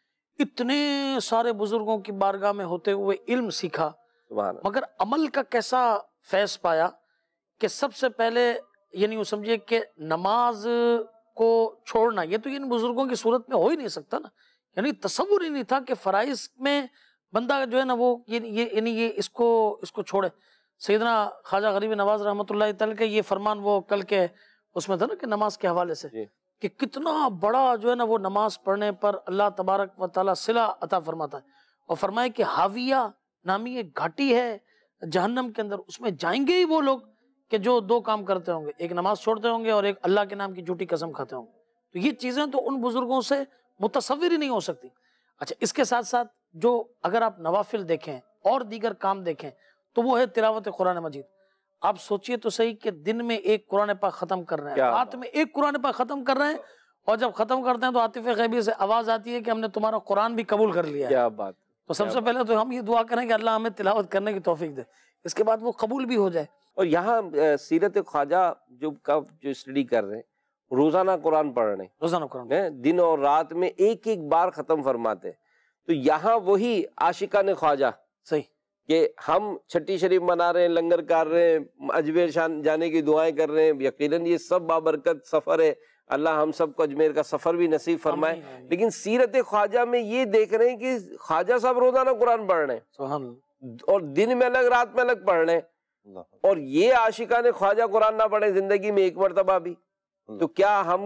اتنے سارے بزرگوں کی بارگاہ میں ہوتے ہوئے علم سیکھا، سبحان اللہ۔ مگر عمل کا کیسا فیض پایا کہ سب سے پہلے یعنی وہ سمجھے کہ نماز کو چھوڑنا یہ تو ان بزرگوں کی صورت میں ہو ہی نہیں سکتا نا، یعنی تصور ہی نہیں تھا کہ فرائض میں بندہ جو ہے نا وہ یہ اس کو چھوڑے۔ سیدنا خواجہ غریب نواز رحمۃ اللہ تعالی کے یہ فرمان وہ کل کے اس میں تھا نا کہ نماز کے حوالے سے کہ کتنا بڑا جو ہے نا وہ نماز پڑھنے پر اللہ تبارک و تعالیٰ صلہ عطا فرماتا ہے، اور فرمائے کہ حاویہ نامی ایک گھاٹی ہے جہنم کے اندر، اس میں جائیں گے ہی وہ لوگ کہ جو دو کام کرتے ہوں گے، ایک نماز چھوڑتے ہوں گے اور ایک اللہ کے نام کی جھوٹی قسم کھاتے ہوں گے۔ تو یہ چیزیں تو ان بزرگوں سے متصور ہی نہیں ہو سکتی۔ اچھا، اس کے ساتھ ساتھ جو اگر آپ نوافل دیکھیں اور دیگر کام دیکھیں تو وہ ہے تلاوت قرآن مجید۔ آپ سوچئے تو صحیح کہ دن میں ایک قرآن پاک ختم کر رہے ہیں، رات میں ایک قرآن پاک ختم کر رہے ہیں، اور جب ختم کرتے ہیں تو عاطف غیبی سے آواز آتی ہے کہ ہم نے تمہارا قرآن بھی قبول کر لیا ہے۔ کیا بات! تو سب سے پہلے تو ہم یہ دعا کریں کہ اللہ ہمیں تلاوت کرنے کی توفیق دے، اس کے بعد وہ قبول بھی ہو جائے۔ اور یہاں سیرت خواجہ جو اسٹڈی کر رہے ہیں، روزانہ قرآن پڑھ رہے ہیں، روزانہ قرآن دن اور رات میں ایک ایک بار ختم فرماتے ہیں۔ تو یہاں وہی عاشقان خواجہ صحیح کہ ہم چھٹی شریف منا رہے ہیں، لنگر کر رہے ہیں، اجمیر جانے کی دعائیں کر رہے ہیں، یقیناً یہ سب بابرکت سفر ہے، اللہ ہم سب کو اجمیر کا سفر بھی نصیب فرمائے۔ لیکن سیرت خواجہ میں یہ دیکھ رہے ہیں کہ خواجہ صاحب روزانہ قرآن پڑھ رہے ہیں، سبحان اللہ، اور دن میں الگ رات میں الگ پڑھ رہے ہیں، اور یہ عاشقان خواجہ قرآن نہ پڑھیں زندگی میں ایک مرتبہ بھی، تو کیا ہم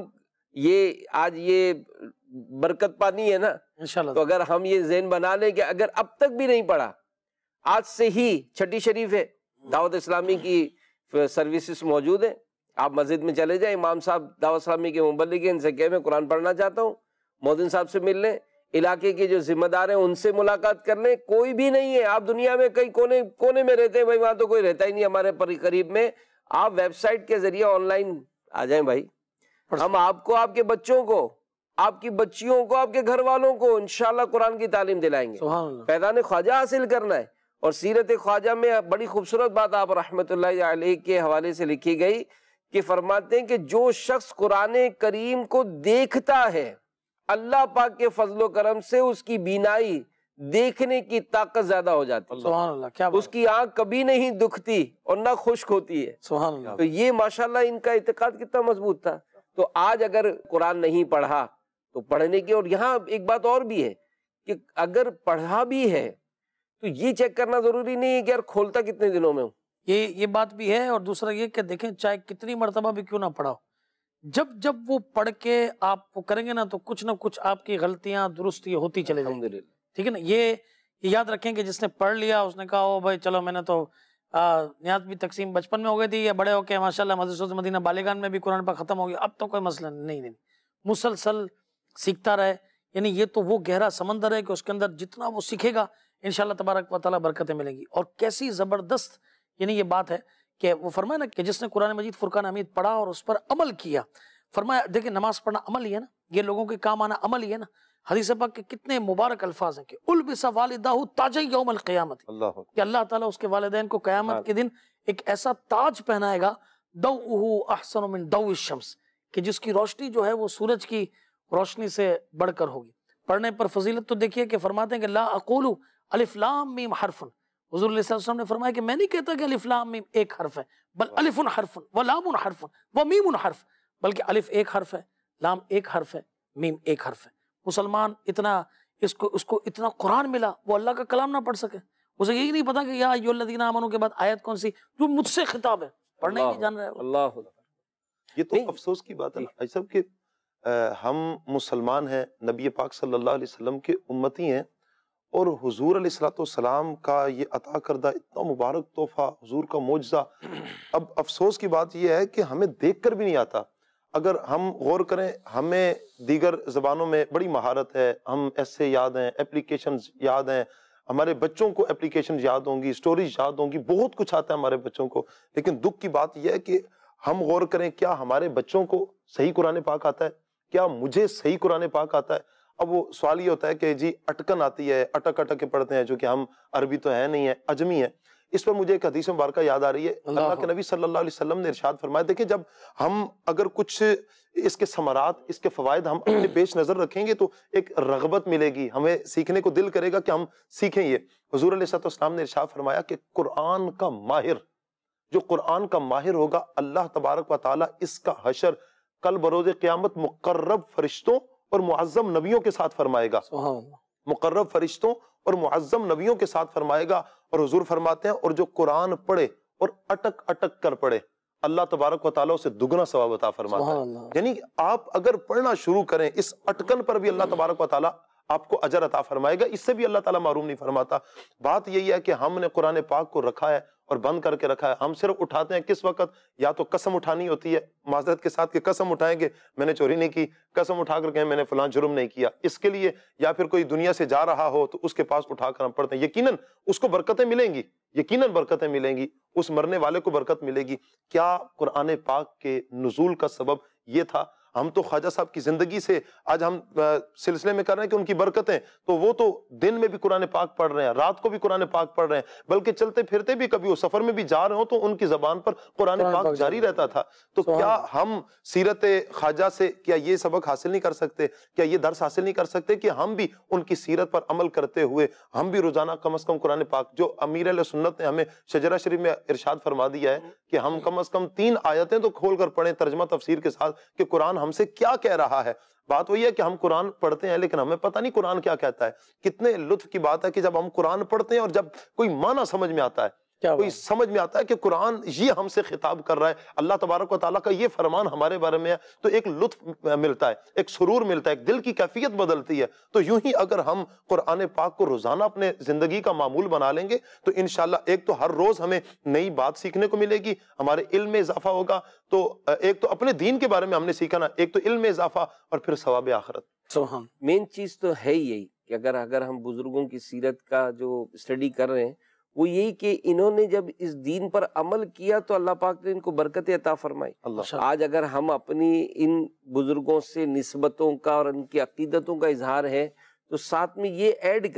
یہ آج یہ برکت پانی ہے نا؟ انشاءاللہ۔ تو اگر ہم یہ ذہن بنا لیں کہ اگر اب تک بھی نہیں پڑھا، آج سے ہی چھٹی شریف ہے، دعوت اسلامی کی سروسز موجود ہیں، آپ مسجد میں چلے جائیں، امام صاحب دعوت اسلامی کے مبلغ ہیں، ان سے کہے میں قرآن پڑھنا چاہتا ہوں، مؤذن صاحب سے مل لیں، علاقے کے جو ذمہ دار ہیں ان سے ملاقات کر لیں۔ کوئی بھی نہیں ہے، آپ دنیا میں کئی کونے میں رہتے ہیں بھائی، وہاں تو کوئی رہتا ہی نہیں ہمارے قریب میں، آپ ویب سائٹ کے ذریعے آن لائن آ جائیں بھائی، ہم آپ کو، آپ کے بچوں کو، آپ کی بچیوں کو، آپ کے گھر والوں کو انشاءاللہ قرآن کی تعلیم دلائیں گے۔ سبحان اللہ۔ فیضان خواجہ حاصل کرنا ہے، اور سیرت خواجہ میں بڑی خوبصورت بات آپ رحمت اللہ علیہ کے حوالے سے لکھی گئی کہ فرماتے ہیں کہ جو شخص قرآن کریم کو دیکھتا ہے اللہ پاک کے فضل و کرم سے اس کی بینائی دیکھنے کی طاقت زیادہ ہو جاتی ہے. سبحان اللہ، کیا اس کی آنکھ کبھی نہیں دکھتی اور نہ خشک ہوتی ہے. سبحان اللہ. تو یہ ماشاءاللہ ان کا اعتقاد کتنا مضبوط تھا. تو آج اگر قرآن نہیں پڑھا تو پڑھنے کی، اور یہاں ایک بات اور بھی ہے کہ اگر پڑھا بھی ہے تو یہ چیک کرنا ضروری نہیں ہے کہ یار کھولتا کتنے دنوں میں ہوں. یہ بات بھی ہے. اور دوسرا یہ کہ دیکھیں چاہے کتنی مرتبہ بھی کیوں نہ پڑھاؤ، جب وہ پڑھ کے آپ وہ کریں گے نا تو کچھ نہ کچھ آپ کی غلطیاں درست ہوتی چلے جائیں گی. ٹھیک ہے نا. یہ یاد رکھیں کہ جس نے پڑھ لیا اس نے کہا او بھائی چلو میں نے تو نیاز بھی تقسیم بچپن میں ہو گئی تھی یا بڑے ہو کے ماشاءاللہ مدرسۃ مدینہ بالغان میں بھی قرآن پاک ختم ہو گیا، اب تو کوئی مسئلہ نہیں. مسلسل سیکھتا رہے. یعنی یہ تو وہ گہرا سمندر ہے کہ اس کے اندر جتنا وہ سیکھے گا انشاءاللہ تبارک و تعالیٰ برکتیں ملیں گی. اور کیسی زبردست یعنی یہ بات ہے کہ وہ فرمایا نا کہ جس نے قرآن مجید فرقان حمید پڑھا اور اس پر عمل کیا. فرمایا دیکھیں نماز پڑھنا عمل ہی ہے نا، یہ لوگوں کے کام آنا عمل ہی ہے نا. حدیث پاک کے کتنے مبارک الفاظ ہیں کہ البس والدہ تاج یوم القیامت، کہ اللہ تعالیٰ اس کے والدین کو قیامت کے دن ایک ایسا تاج پہنائے گا ضوءہ احسن من ضوء الشمس، کہ جس کی روشنی جو ہے وہ سورج کی روشنی سے بڑھ کر ہوگی. پڑھنے پر فضیلت تو دیکھیے کہ فرماتے ہیں کہ لا اقول الف لام میم حرف. حضور علیہ السلام نے فرمایا کہ میں نہیں کہتا کہ الف لام میم ایک حرف ہے، بل الف حرف و لام حرف و میم حرف، بلکہ الف ایک حرف ہے، لام ایک حرف ہے، میم ایک حرف ہے. مسلمان اتنا اس کو اتنا قرآن ملا وہ اللہ کا کلام نہ پڑھ سکے، اسے یہی نہیں پتا کہ یا ایھا الذین آمنوا کے بعد آیت کون سی جو مجھ سے خطاب ہے، پڑھنے کی جان رہا ہے. اللہ یہ تو افسوس کی بات ہے نا صاحب کہ ہم مسلمان ہیں، نبی پاک صلی اللہ علیہ وسلم کے امتی ہیں، اور حضور علیہ الصلوۃ والسلام کا یہ عطا کردہ اتنا مبارک تحفہ، حضور کا معجزہ. اب افسوس کی بات یہ ہے کہ ہمیں دیکھ کر بھی نہیں آتا. اگر ہم غور کریں، ہمیں دیگر زبانوں میں بڑی مہارت ہے، ہم ایسے یاد ہیں، اپلیکیشنز یاد ہیں، ہمارے بچوں کو اپلیکیشن یاد ہوں گی، سٹوریز یاد ہوں گی، بہت کچھ آتا ہے ہمارے بچوں کو. لیکن دکھ کی بات یہ ہے کہ ہم غور کریں کیا ہمارے بچوں کو صحیح قرآن پاک آتا ہے؟ کیا مجھے صحیح قرآن پاک آتا ہے؟ اب وہ سوال یہ ہوتا ہے کہ جی اٹکن آتی ہے، اٹک اٹک کے پڑھتے ہیں، جو کہ ہم عربی تو ہے نہیں ہے، اجمی ہے. اس پر مجھے ایک حدیث مبارکہ یاد آ رہی ہے. اللہ کے نبی صلی اللہ علیہ وسلم نے ارشاد فرمایا، دیکھیں جب ہم اگر کچھ اس کے ثمرات، اس کے فوائد ہم اپنے پیش نظر رکھیں گے تو ایک رغبت ملے گی، ہمیں سیکھنے کو دل کرے گا کہ ہم سیکھیں. یہ حضور علیہ السلام نے ارشاد فرمایا کہ قرآن کا ماہر، جو قرآن کا ماہر ہوگا، اللہ تبارک و تعالیٰ اس کا حشر کل بروز قیامت مقرب فرشتوں اور معظم نبیوں کے ساتھ فرمائے گا. مقرب فرشتوں اور معظم نبیوں کے ساتھ فرمائے گا. اور حضور فرماتے ہیں اور جو قرآن پڑھے اور اٹک اٹک کر پڑھے، اللہ تبارک و تعالیٰ اسے دگنا ثواب عطا فرماتا ہے. یعنی آپ اگر پڑھنا شروع کریں، اس اٹکن پر بھی اللہ تبارک و تعالیٰ آپ کو اجر عطا فرمائے گا، اس سے بھی اللہ تعالیٰ محروم نہیں فرماتا. بات یہی ہے کہ ہم نے قرآن پاک کو رکھا ہے اور بند کر کے رکھا ہے. ہم صرف اٹھاتے ہیں کس وقت؟ یا تو قسم اٹھانی ہوتی ہے معذرت کے ساتھ کہ قسم اٹھائیں گے میں نے چوری نہیں کی، قسم اٹھا کر کہیں میں نے فلاں جرم نہیں کیا، اس کے لیے. یا پھر کوئی دنیا سے جا رہا ہو تو اس کے پاس اٹھا کر ہم پڑھتے ہیں. یقیناً اس کو برکتیں ملیں گی، یقیناً برکتیں ملیں گی، اس مرنے والے کو برکت ملے گی. کیا قرآن پاک کے نزول کا سبب یہ تھا؟ ہم تو خواجہ صاحب کی زندگی سے آج ہم سلسلے میں کر رہے ہیں کہ ان کی برکتیں، تو وہ تو دن میں بھی قرآن پاک پڑھ رہے ہیں، رات کو بھی قرآن پاک پڑھ رہے ہیں، بلکہ چلتے پھرتے بھی کبھی وہ سفر میں بھی جا رہے ہوں تو ان کی زبان پر قرآن پاک جاری رہتا تھا. تو کیا ہم سیرت خواجہ سے کیا یہ سبق حاصل نہیں کر سکتے؟ کیا یہ درس حاصل نہیں کر سکتے کہ ہم بھی ان کی سیرت پر عمل کرتے ہوئے ہم بھی روزانہ کم از کم قرآن پاک، جو امیر اہل سنت نے ہمیں شجرہ شریف میں ارشاد فرما دیا ہے کہ ہم کم از کم 3 آیتیں تو کھول کر پڑھیں ترجمہ تفسیر کے ساتھ کہ قرآن ہم سے کیا کہہ رہا ہے. بات وہی ہے کہ ہم قرآن پڑھتے ہیں لیکن ہمیں پتہ نہیں قرآن کیا کہتا ہے. کتنے لطف کی بات ہے کہ جب ہم قرآن پڑھتے ہیں اور جب کوئی معنی سمجھ میں آتا ہے، کوئی سمجھ میں آتا ہے کہ قرآن یہ ہم سے خطاب کر رہا ہے، اللہ تبارک و تعالیٰ کا یہ فرمان ہمارے بارے میں ہے، تو ایک لطف ملتا ہے، ایک سرور ملتا ہے، ایک دل کی کیفیت بدلتی ہے. تو یوں ہی اگر ہم قرآن پاک کو روزانہ اپنے زندگی کا معمول بنا لیں گے تو انشاءاللہ ایک تو ہر روز ہمیں نئی بات سیکھنے کو ملے گی، ہمارے علم میں اضافہ ہوگا. تو ایک تو اپنے دین کے بارے میں ہم نے سیکھا نا، ایک تو علم میں اضافہ اور پھر ثواب آخرت. سبحان. مین چیز تو ہے یہی کہ اگر ہم بزرگوں کی سیرت کا جو اسٹڈی کر رہے ہیں وہ یہی کہ انہوں نے جب اس دین پر عمل کیا تو اللہ پاک نے ان کو برکت عطا فرمائی. آج اگر ہم اپنی ان بزرگوں سے نسبتوں کا اور ان کی عقیدتوں کا اظہار ہے تو ساتھ میں یہ ایڈ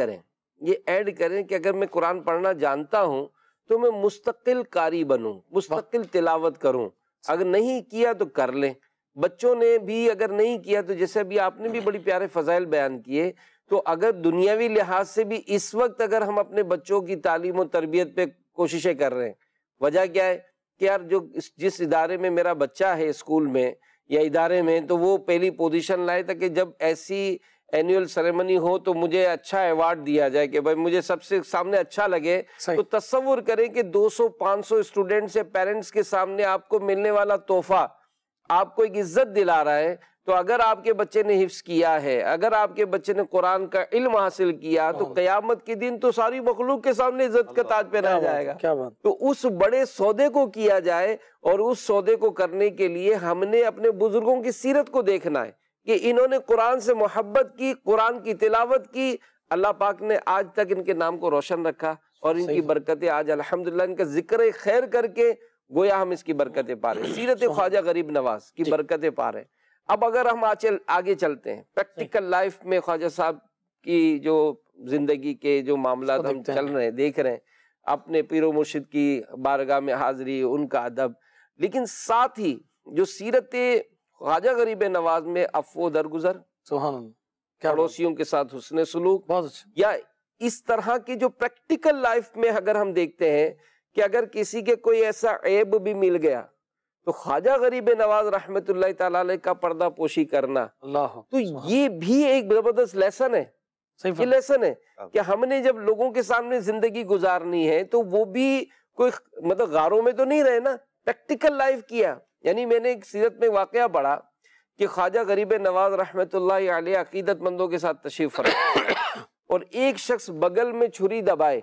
کریں کہ اگر میں قرآن پڑھنا جانتا ہوں تو میں مستقل قاری بنوں، مستقل تلاوت کروں. اگر نہیں کیا تو کر لیں، بچوں نے بھی اگر نہیں کیا تو جیسے ابھی آپ نے بھی بڑی پیارے فضائل بیان کیے، تو اگر دنیاوی لحاظ سے بھی اس وقت اگر ہم اپنے بچوں کی تعلیم و تربیت پہ کوششیں کر رہے ہیں، وجہ کیا ہے کہ یار جس ادارے میں میرا بچہ ہے اسکول میں یا ادارے میں، تو وہ پہلی پوزیشن لائے تاکہ جب ایسی اینیول سیریمنی ہو تو مجھے اچھا ایوارڈ دیا جائے کہ بھائی مجھے سب سے سامنے اچھا لگے۔ تو تصور کریں کہ 200-500 اسٹوڈنٹس یا پیرنٹس کے سامنے آپ کو ملنے والا تحفہ آپ کو ایک عزت دلا رہا ہے، تو اگر آپ کے بچے نے حفظ کیا ہے، اگر آپ کے بچے نے قرآن کا علم حاصل کیا، تو قیامت کے دن تو ساری مخلوق کے سامنے عزت کا تاج پہنایا جائے گا۔ تو اس بڑے سودے کو کیا جائے، اور اس سودے کو کرنے کے لیے ہم نے اپنے بزرگوں کی سیرت کو دیکھنا ہے کہ انہوں نے قرآن سے محبت کی، قرآن کی تلاوت کی، اللہ پاک نے آج تک ان کے نام کو روشن رکھا، اور ان کی برکتیں آج الحمدللہ ان کا ذکر خیر کر کے گویا ہم اس کی برکتیں پا رہے ہیں، سیرت خواجہ غریب نواز کی برکتیں پا رہے ہیں۔ اب اگر ہم آگے چلتے ہیں پریکٹیکل لائف میں، خواجہ صاحب کی جو زندگی کے جو معاملات ہم چل رہے ہیں، دیکھ رہے ہیں، اپنے پیر و مرشد کی بارگاہ میں حاضری، ان کا ادب، لیکن ساتھ ہی جو سیرت خواجہ غریب نواز میں عفو و درگزر، پڑوسیوں کے ساتھ حسن سلوک، یا اس طرح کی جو پریکٹیکل لائف میں اگر ہم دیکھتے ہیں کہ اگر کسی کے کوئی ایسا عیب بھی مل گیا تو خواجہ غریب نواز رحمت اللہ تعالی علیہ کا پردہ پوشی کرنا، تو یہ بھی ایک زبردست لیسن ہے۔ یہ لیسن ہے کہ ہم نے جب لوگوں کے سامنے زندگی گزارنی ہے تو وہ بھی کوئی مطلب غاروں میں تو نہیں رہے نا، پریکٹیکل لائف کیا۔ یعنی میں نے ایک سیرت میں واقعہ پڑھا کہ خواجہ غریب نواز رحمت اللہ علیہ عقیدت مندوں کے ساتھ تشریف فرما، اور ایک شخص بغل میں چھری دبائے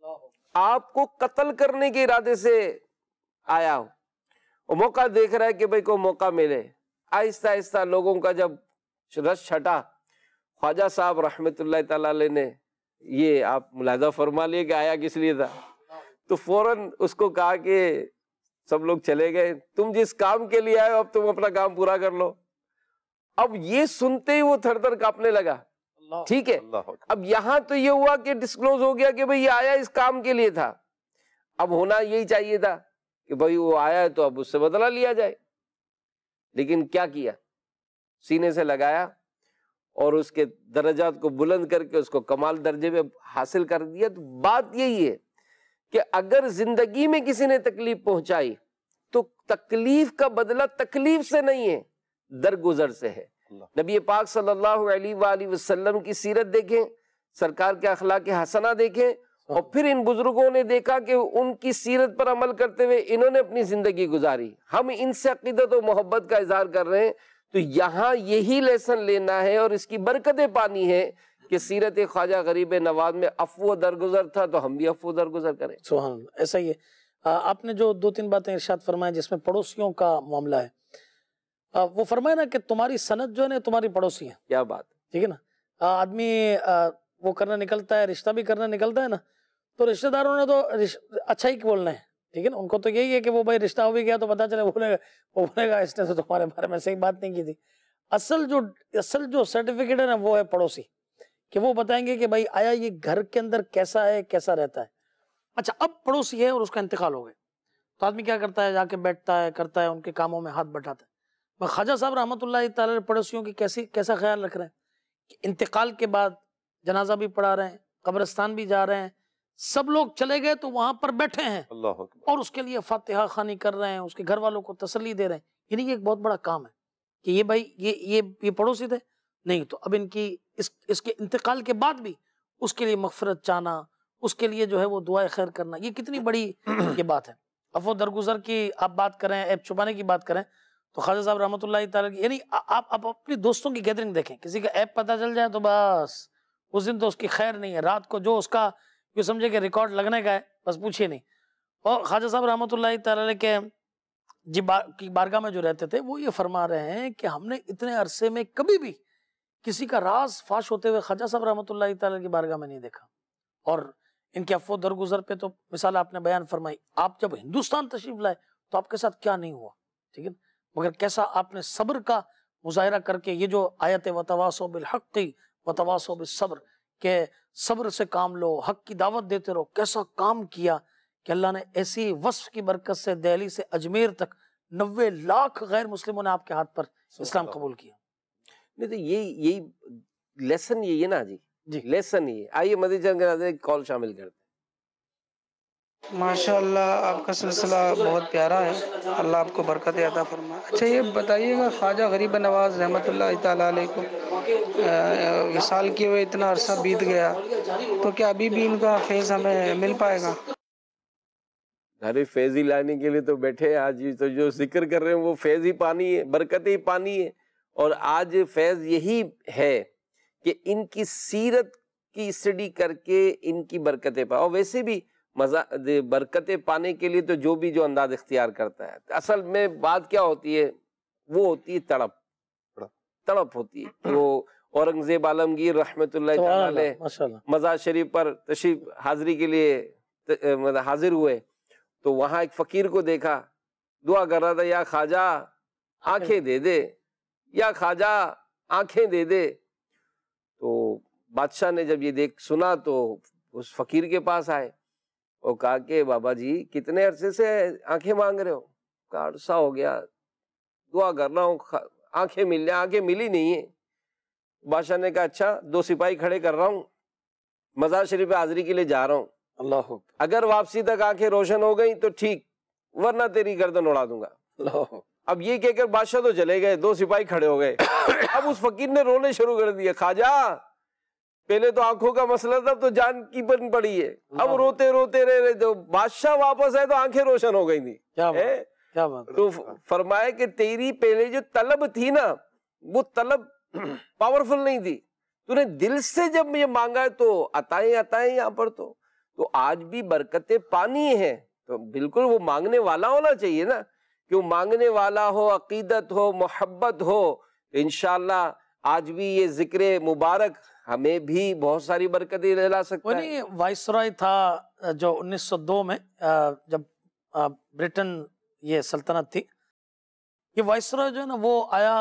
آپ کو قتل کرنے کے ارادے سے آیا ہو، وہ موقع دیکھ رہا ہے کہ بھئی کو موقع ملے، آہستہ آہستہ لوگوں کا جب رش چھٹا، خواجہ صاحب رحمت اللہ تعالی علیہ نے یہ آپ ملاحظہ فرما لیے کہ آیا کس لیے تھا، تو فوراً اس کو کہا کہ سب لوگ چلے گئے، تم جس کام کے لیے آئے ہو اب تم اپنا کام پورا کر لو۔ اب یہ سنتے ہی وہ تھر تھر کانپنے لگا، ٹھیک ہے۔ اب یہاں تو یہ ہوا کہ ڈسکلوز ہو گیا کہ بھئی یہ آیا اس کام کے لیے تھا، اب ہونا یہی چاہیے تھا کہ بھئی وہ آیا ہے تو اب اس سے بدلہ لیا جائے، لیکن کیا کیا، سینے سے لگایا اور اس کے درجات کو بلند کر کے اس کو کمال درجے میں حاصل کر دیا۔ تو بات یہی ہے کہ اگر زندگی میں کسی نے تکلیف پہنچائی تو تکلیف کا بدلہ تکلیف سے نہیں ہے، درگزر سے ہے۔ نبی پاک صلی اللہ علیہ وآلہ وسلم کی سیرت دیکھیں، سرکار کے اخلاق حسنہ دیکھیں، اور پھر ان بزرگوں نے دیکھا کہ ان کی سیرت پر عمل کرتے ہوئے انہوں نے اپنی زندگی گزاری، ہم ان سے عقیدت و محبت کا اظہار کر رہے ہیں۔ تو یہاں یہی لیسن لینا ہے اور اس کی برکتیں پانی ہے کہ سیرت خواجہ غریب نواز میں عفو و درگزر تھا، تو ہم بھی عفو و درگزر کریں۔ سبحان اللہ، ایسا ہی ہے۔ آپ نے جو 2-3 باتیں ارشاد فرمائیں جس میں پڑوسیوں کا معاملہ ہے، وہ فرمائے نا کہ تمہاری سند جو ہے نا تمہاری پڑوسی ہے۔ کیا بات، ٹھیک ہے نا، آدمی وہ کرنا نکلتا ہے، رشتہ بھی کرنا نکلتا ہے نا، تو رشتہ داروں نے تو اچھا ہی بولنا ہے، ٹھیک ہے نا، ان کو تو یہی ہے کہ وہ بھائی رشتہ ہو بھی گیا تو پتہ چلے وہ بولے گا اس نے تو تمہارے بارے میں صحیح بات نہیں کی تھی۔ اصل جو سرٹیفکیٹ ہے نا وہ ہے پڑوسی، کہ وہ بتائیں گے کہ بھائی آیا یہ گھر کے اندر کیسا ہے، کیسا رہتا ہے۔ اچھا، اب پڑوسی ہے اور اس کا انتقال ہو گیا تو آدمی کیا کرتا ہے، جا کے بیٹھتا ہے، کرتا ہے، ان کے کاموں میں ہاتھ بٹھاتا ہے۔ خواجہ صاحب رحمۃ اللہ تعالی پڑوسیوں کی کیسا خیال رکھ رہے ہیں کہ انتقال کے بعد جنازہ بھی پڑھا رہے ہیں، قبرستان بھی جا رہے ہیں، سب لوگ چلے گئے تو وہاں پر بیٹھے ہیں اور اس کے لیے فاتحہ خوانی کر رہے ہیں، اس کے گھر والوں کو تسلی دے رہے ہیں۔ یعنی یہ ایک بہت بڑا کام ہے کہ یہ بھائی یہ پڑوسی تھے نہیں، تو اب ان کی اس کے انتقال کے بعد بھی اس کے لیے مغفرت چاہنا، اس کے لیے جو ہے وہ دعائے خیر کرنا، یہ کتنی بڑی یہ بات ہے۔ عفو درگزر کی آپ بات کریں، عیب چھپانے کی بات کریں، تو خواجہ صاحب رحمۃ اللہ تعالیٰ یعنی آپ اپنی دوستوں کی گیدرنگ دیکھیں، کسی کا عیب پتہ چل جائے تو بس اس دن تو اس کی خیر نہیں ہے، رات کو جو اس کا یہ سمجھے کہ ریکارڈ لگنے کا ہے بس پوچھئے نہیں۔ اور خواجہ صاحب رحمۃ اللہ تعالیٰ کے کی بارگاہ میں جو رہتے تھے وہ یہ فرما رہے ہیں کہ ہم نے اتنے عرصے میں کبھی بھی کسی کا راز فاش ہوتے ہوئے خواجہ صاحب رحمۃ اللہ تعالیٰ کی بارگاہ میں نہیں دیکھا۔ اور ان کے عفو درگزر پہ تو مثال آپ نے بیان فرمائی، آپ جب ہندوستان تشریف لائے تو آپ کے ساتھ کیا نہیں ہوا، ٹھیک ہے، مگر کیسا آپ نے صبر کا مظاہرہ کر کے یہ جو آیت وتواصوا بالحق وتواصوا بالصبر کہ صبر سے کام لو، حق کی دعوت دیتے رہو، کیسا کام کیا کہ اللہ نے ایسی وصف کی برکت سے دہلی سے اجمیر تک 90 لاکھ غیر مسلموں نے آپ کے ہاتھ پر اسلام قبول کیا. نہیں تو یہی لیسن یہی ہے نا جی. جی لیسن یہ. آئیے مدنی چینل کے ناظرین کال شامل کرتے ہیں. ماشاء اللہ آپ کا سلسلہ بہت پیارا ہے, اللہ آپ کو برکت عطا فرمائے. اچھا یہ بتائیے گا, خواجہ غریب نواز رحمۃ اللہ تعالیٰ علیہ کو وصال کیے ہوئے اتنا عرصہ بیت گیا, تو کیا ابھی بھی ان کا فیض ہمیں مل پائے گا؟ ارے فیض ہی لانے کے لیے تو بیٹھے ہیں آج. تو جو ذکر کر رہے ہیں وہ فیض ہی پانی ہے, برکت ہی پانی ہے. اور آج فیض یہی ہے کہ ان کی سیرت کی اسٹڈی کر کے ان کی برکتیں پا. اور ویسے بھی برکتیں پانے کے لیے تو جو انداز اختیار کرتا ہے, اصل میں بات کیا ہوتی ہے, وہ ہوتی ہے تڑپ ہوتی ہے. وہ اورنگزیب عالمگیر رحمت اللہ تعالی علیہ مزار شریف پر تشریف حاضری کے لیے حاضر ہوئے, تو وہاں ایک فقیر کو دیکھا, دعا کر رہا تھا, یا خواجہ آنکھیں دے دے, یا خواجہ آنکھیں دے دے. تو بادشاہ نے جب یہ سنا تو اس فقیر کے پاس آئے اور کہا کہ بابا جی کتنے عرصے سے آنکھیں مانگ رہے ہو؟ کہا عرصہ ہو گیا, دعا کر رہا ہوں آنکھیں مل جائیں, آنکھیں ملی نہیں ہیں. بادشاہ نے کہا اچھا 2 سپاہی کھڑے کر رہا ہوں, مزار شریف پہ حاضری کے لیے جا رہا ہوں, اللہ اگر واپسی تک آنکھیں روشن ہو گئی تو ٹھیک, ورنہ تیری گردن اڑا دوں گا. اللہ. اب یہ کہہ کر بادشاہ تو چلے گئے, 2 سپاہی کھڑے ہو گئے. اب اس فقیر نے رونے شروع کر دیا, خواجہ پہلے تو آنکھوں کا مسئلہ تھا, تو جان کی بن پڑی ہے, اب روتے روتے رہے. تو بادشاہ واپس آئے تو آنکھیں روشن ہو گئی تھی. کیا بات. تو فرمایا کہ تیری پہلے جو طلب تھی نا, وہ طلب پاورفل نہیں تھی, تو نے دل سے جب یہ مانگا ہے تو عطائیں یہاں پر. تو آج بھی برکتیں پانی ہیں, تو بالکل وہ مانگنے والا ہونا چاہیے نا, کہ وہ مانگنے والا ہو, عقیدت ہو, محبت ہو. انشاءاللہ آج بھی یہ ذکر مبارک ہمیں بھی بہت ساری برکتیں دلا سکتا ہے. وائسرائے تھا جو 1902 میں جب برٹن یہ سلطنت تھی, یہ وائسرائے جو ہے نا وہ آیا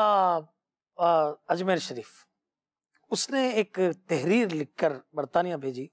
اجمیر شریف. اس نے ایک تحریر لکھ کر برطانیہ بھیجی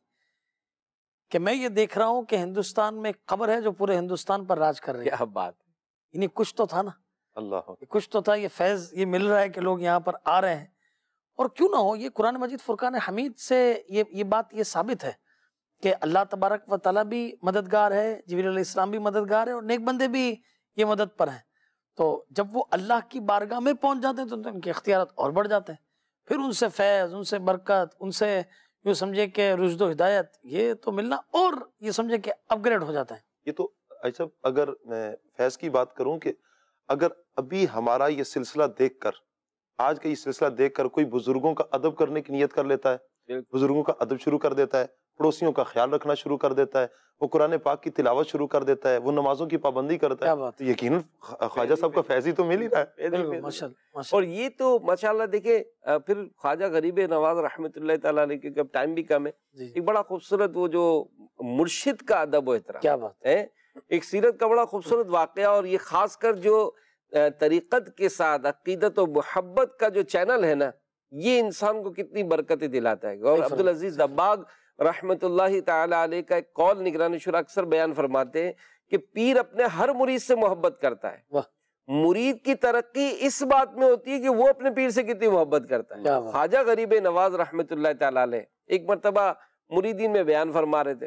کہ میں یہ دیکھ رہا ہوں کہ ہندوستان میں ایک قبر ہے جو پورے ہندوستان پر راج کر رہی ہے. کیا بات ہے. یعنی کچھ تو تھا نا, اللہ کچھ تو تھا, یہ فیض یہ مل رہا ہے کہ لوگ یہاں پر آ رہے ہیں. اور کیوں نہ ہو, یہ قرآن مجید فرقان حمید سے یہ بات یہ ثابت ہے کہ اللہ تبارک و تعالیٰ بھی مددگار ہے, جبریل علیہ السلام بھی مددگار ہے, اور نیک بندے بھی یہ مدد پر ہیں. تو جب وہ اللہ کی بارگاہ میں پہنچ جاتے ہیں تو ان کے اختیارات اور بڑھ جاتے ہیں. پھر ان سے فیض, ان سے برکت, ان سے یوں سمجھے کہ رشد و ہدایت, یہ تو ملنا, اور یہ سمجھے کہ اپ گریڈ ہو جاتا ہے. یہ تو ایسا, اگر میں فیض کی بات کروں کہ اگر ابھی ہمارا یہ سلسلہ دیکھ کر, آج کا یہ سلسلہ دیکھ کر کوئی بزرگوں کا ادب کرنے کی نیت کر لیتا ہے, بزرگوں کا ادب شروع کر دیتا ہے, پڑوسیوں کا خیال رکھنا شروع کر دیتا ہے, وہ قرآن پاک کی تلاوت شروع کر دیتا ہے, وہ نمازوں کی پابندی کرتا ہے, تو یقیناً خواجہ صاحب کا فیض ہی تو مل ہی رہا ہے. اور یہ تو ماشاءاللہ دیکھیں, پھر خواجہ غریب نواز رحمت اللہ تعالیٰ علیہ, کیونکہ اب ٹائم بھی کم ہے, ایک بڑا خوبصورت وہ جو مرشد کا ادب و احترام, کیا بات ہے, ایک سیرت کا بڑا خوبصورت واقعہ. اور یہ خاص کر جو طریقت کے ساتھ عقیدت و محبت کا جو چینل ہے نا, یہ انسان کو کتنی برکتیں دلاتا ہے. اور عبدالعزیز دباغ رحمت اللہ تعالی علیہ کا ایک قول نگران شورا اکثر بیان فرماتے ہیں کہ پیر اپنے ہر مرید سے محبت کرتا ہے, مرید کی ترقی اس بات میں ہوتی ہے کہ وہ اپنے پیر سے کتنی محبت کرتا ہے. خواجہ غریب نواز رحمت اللہ تعالی علیہ ایک مرتبہ مریدین میں بیان فرما رہے تھے,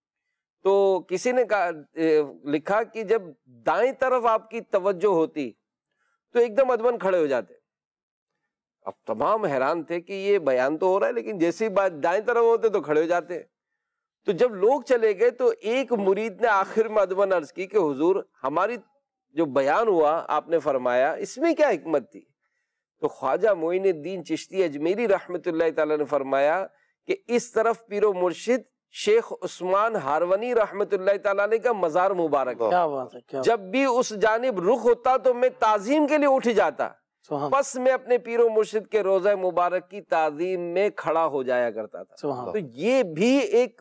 تو کسی نے لکھا کہ جب دائیں طرف آپ کی توجہ ہوتی تو ایک دم ادبن کھڑے ہو جاتے. اب تمام حیران تھے کہ یہ بیان تو ہو رہا ہے, لیکن جیسی بات دائیں طرف ہوتے تو کھڑے ہو جاتے. تو جب لوگ چلے گئے تو ایک مرید نے آخر میں ادبن عرض کی کہ حضور ہماری جو بیان ہوا آپ نے فرمایا اس میں کیا حکمت تھی؟ تو خواجہ معین الدین چشتی اجمیری رحمت اللہ تعالیٰ نے فرمایا کہ اس طرف پیر و مرشد شیخ عثمان ہارونی رحمت اللہ تعالیٰ علیہ کا مزار مبارک ہے. جب بھی اس جانب رخ ہوتا تو میں تعظیم کے لیے اٹھ جاتا, پس میں اپنے پیر و مرشد کے روضہ مبارک کی تعظیم میں کھڑا ہو جایا کرتا تھا. تو یہ بھی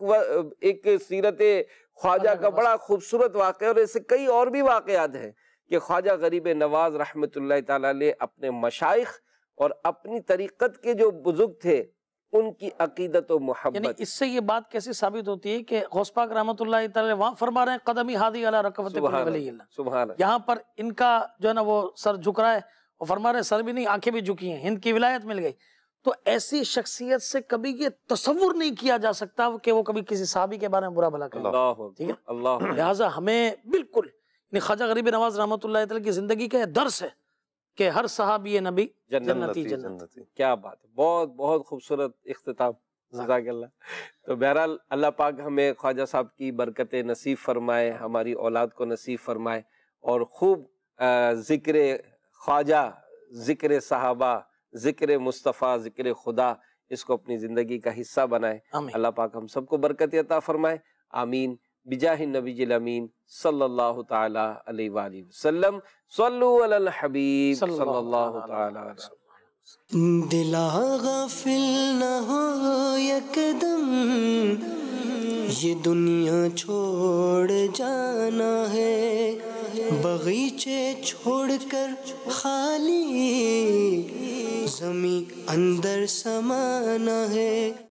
ایک سیرت خواجہ کا بڑا خوبصورت واقعہ, اور ایسے کئی اور بھی واقعات ہیں کہ خواجہ غریب نواز رحمت اللہ تعالیٰ علیہ اپنے مشائخ اور اپنی طریقت کے جو بزرگ تھے ان کی عقیدت و یعنی محبت. اس سے یہ بات کیسے ثابت ہوتی ہے کہ غوث پاک رحمۃ اللہ تعالی وہاں فرما رہے ہیں قدمی ہادی علی رکبت کل ولی اللہ. سبحان اللہ. یہاں پر ان کا جو ہے نا وہ سر جھک رہا ہے، وہ فرما رہے ہیں سر بھی نہیں آنکھیں بھی جھکی ہیں، ہند کی ولایت مل گئی. تو ایسی شخصیت سے کبھی یہ تصور نہیں کیا جا سکتا کہ وہ کبھی کسی صحابی کے بارے میں برا بھلا کرے. اللہ ٹھیک ہے، اللہ. لہٰذا ہمیں بالکل خواجہ غریب نواز رحمۃ اللہ تعالی کی زندگی کا یہ درس ہے کہ ہر صحابی نبی جنتی. کیا بات ہے، بہت بہت خوبصورت اختتام. جزاک اللہ. تو بہرحال اللہ پاک ہمیں خواجہ صاحب کی برکت نصیب فرمائے، ہماری اولاد کو نصیب فرمائے، اور خوب ذکر خواجہ، ذکر صحابہ، ذکر مصطفیٰ، ذکر خدا، اس کو اپنی زندگی کا حصہ بنائے. اللہ پاک ہم سب کو برکت عطا فرمائے. آمین بجاہ النبی الامین صلی اللہ تعالی علیہ وآلہ وسلم. صلو علی الحبیب صلی اللہ تعالی علیہ وسلم. دلا غافل نہ ہو یکدم، یہ دنیا چھوڑ جانا ہے، باغیچے چھوڑ کر خالی زمیں اندر سمانا ہے.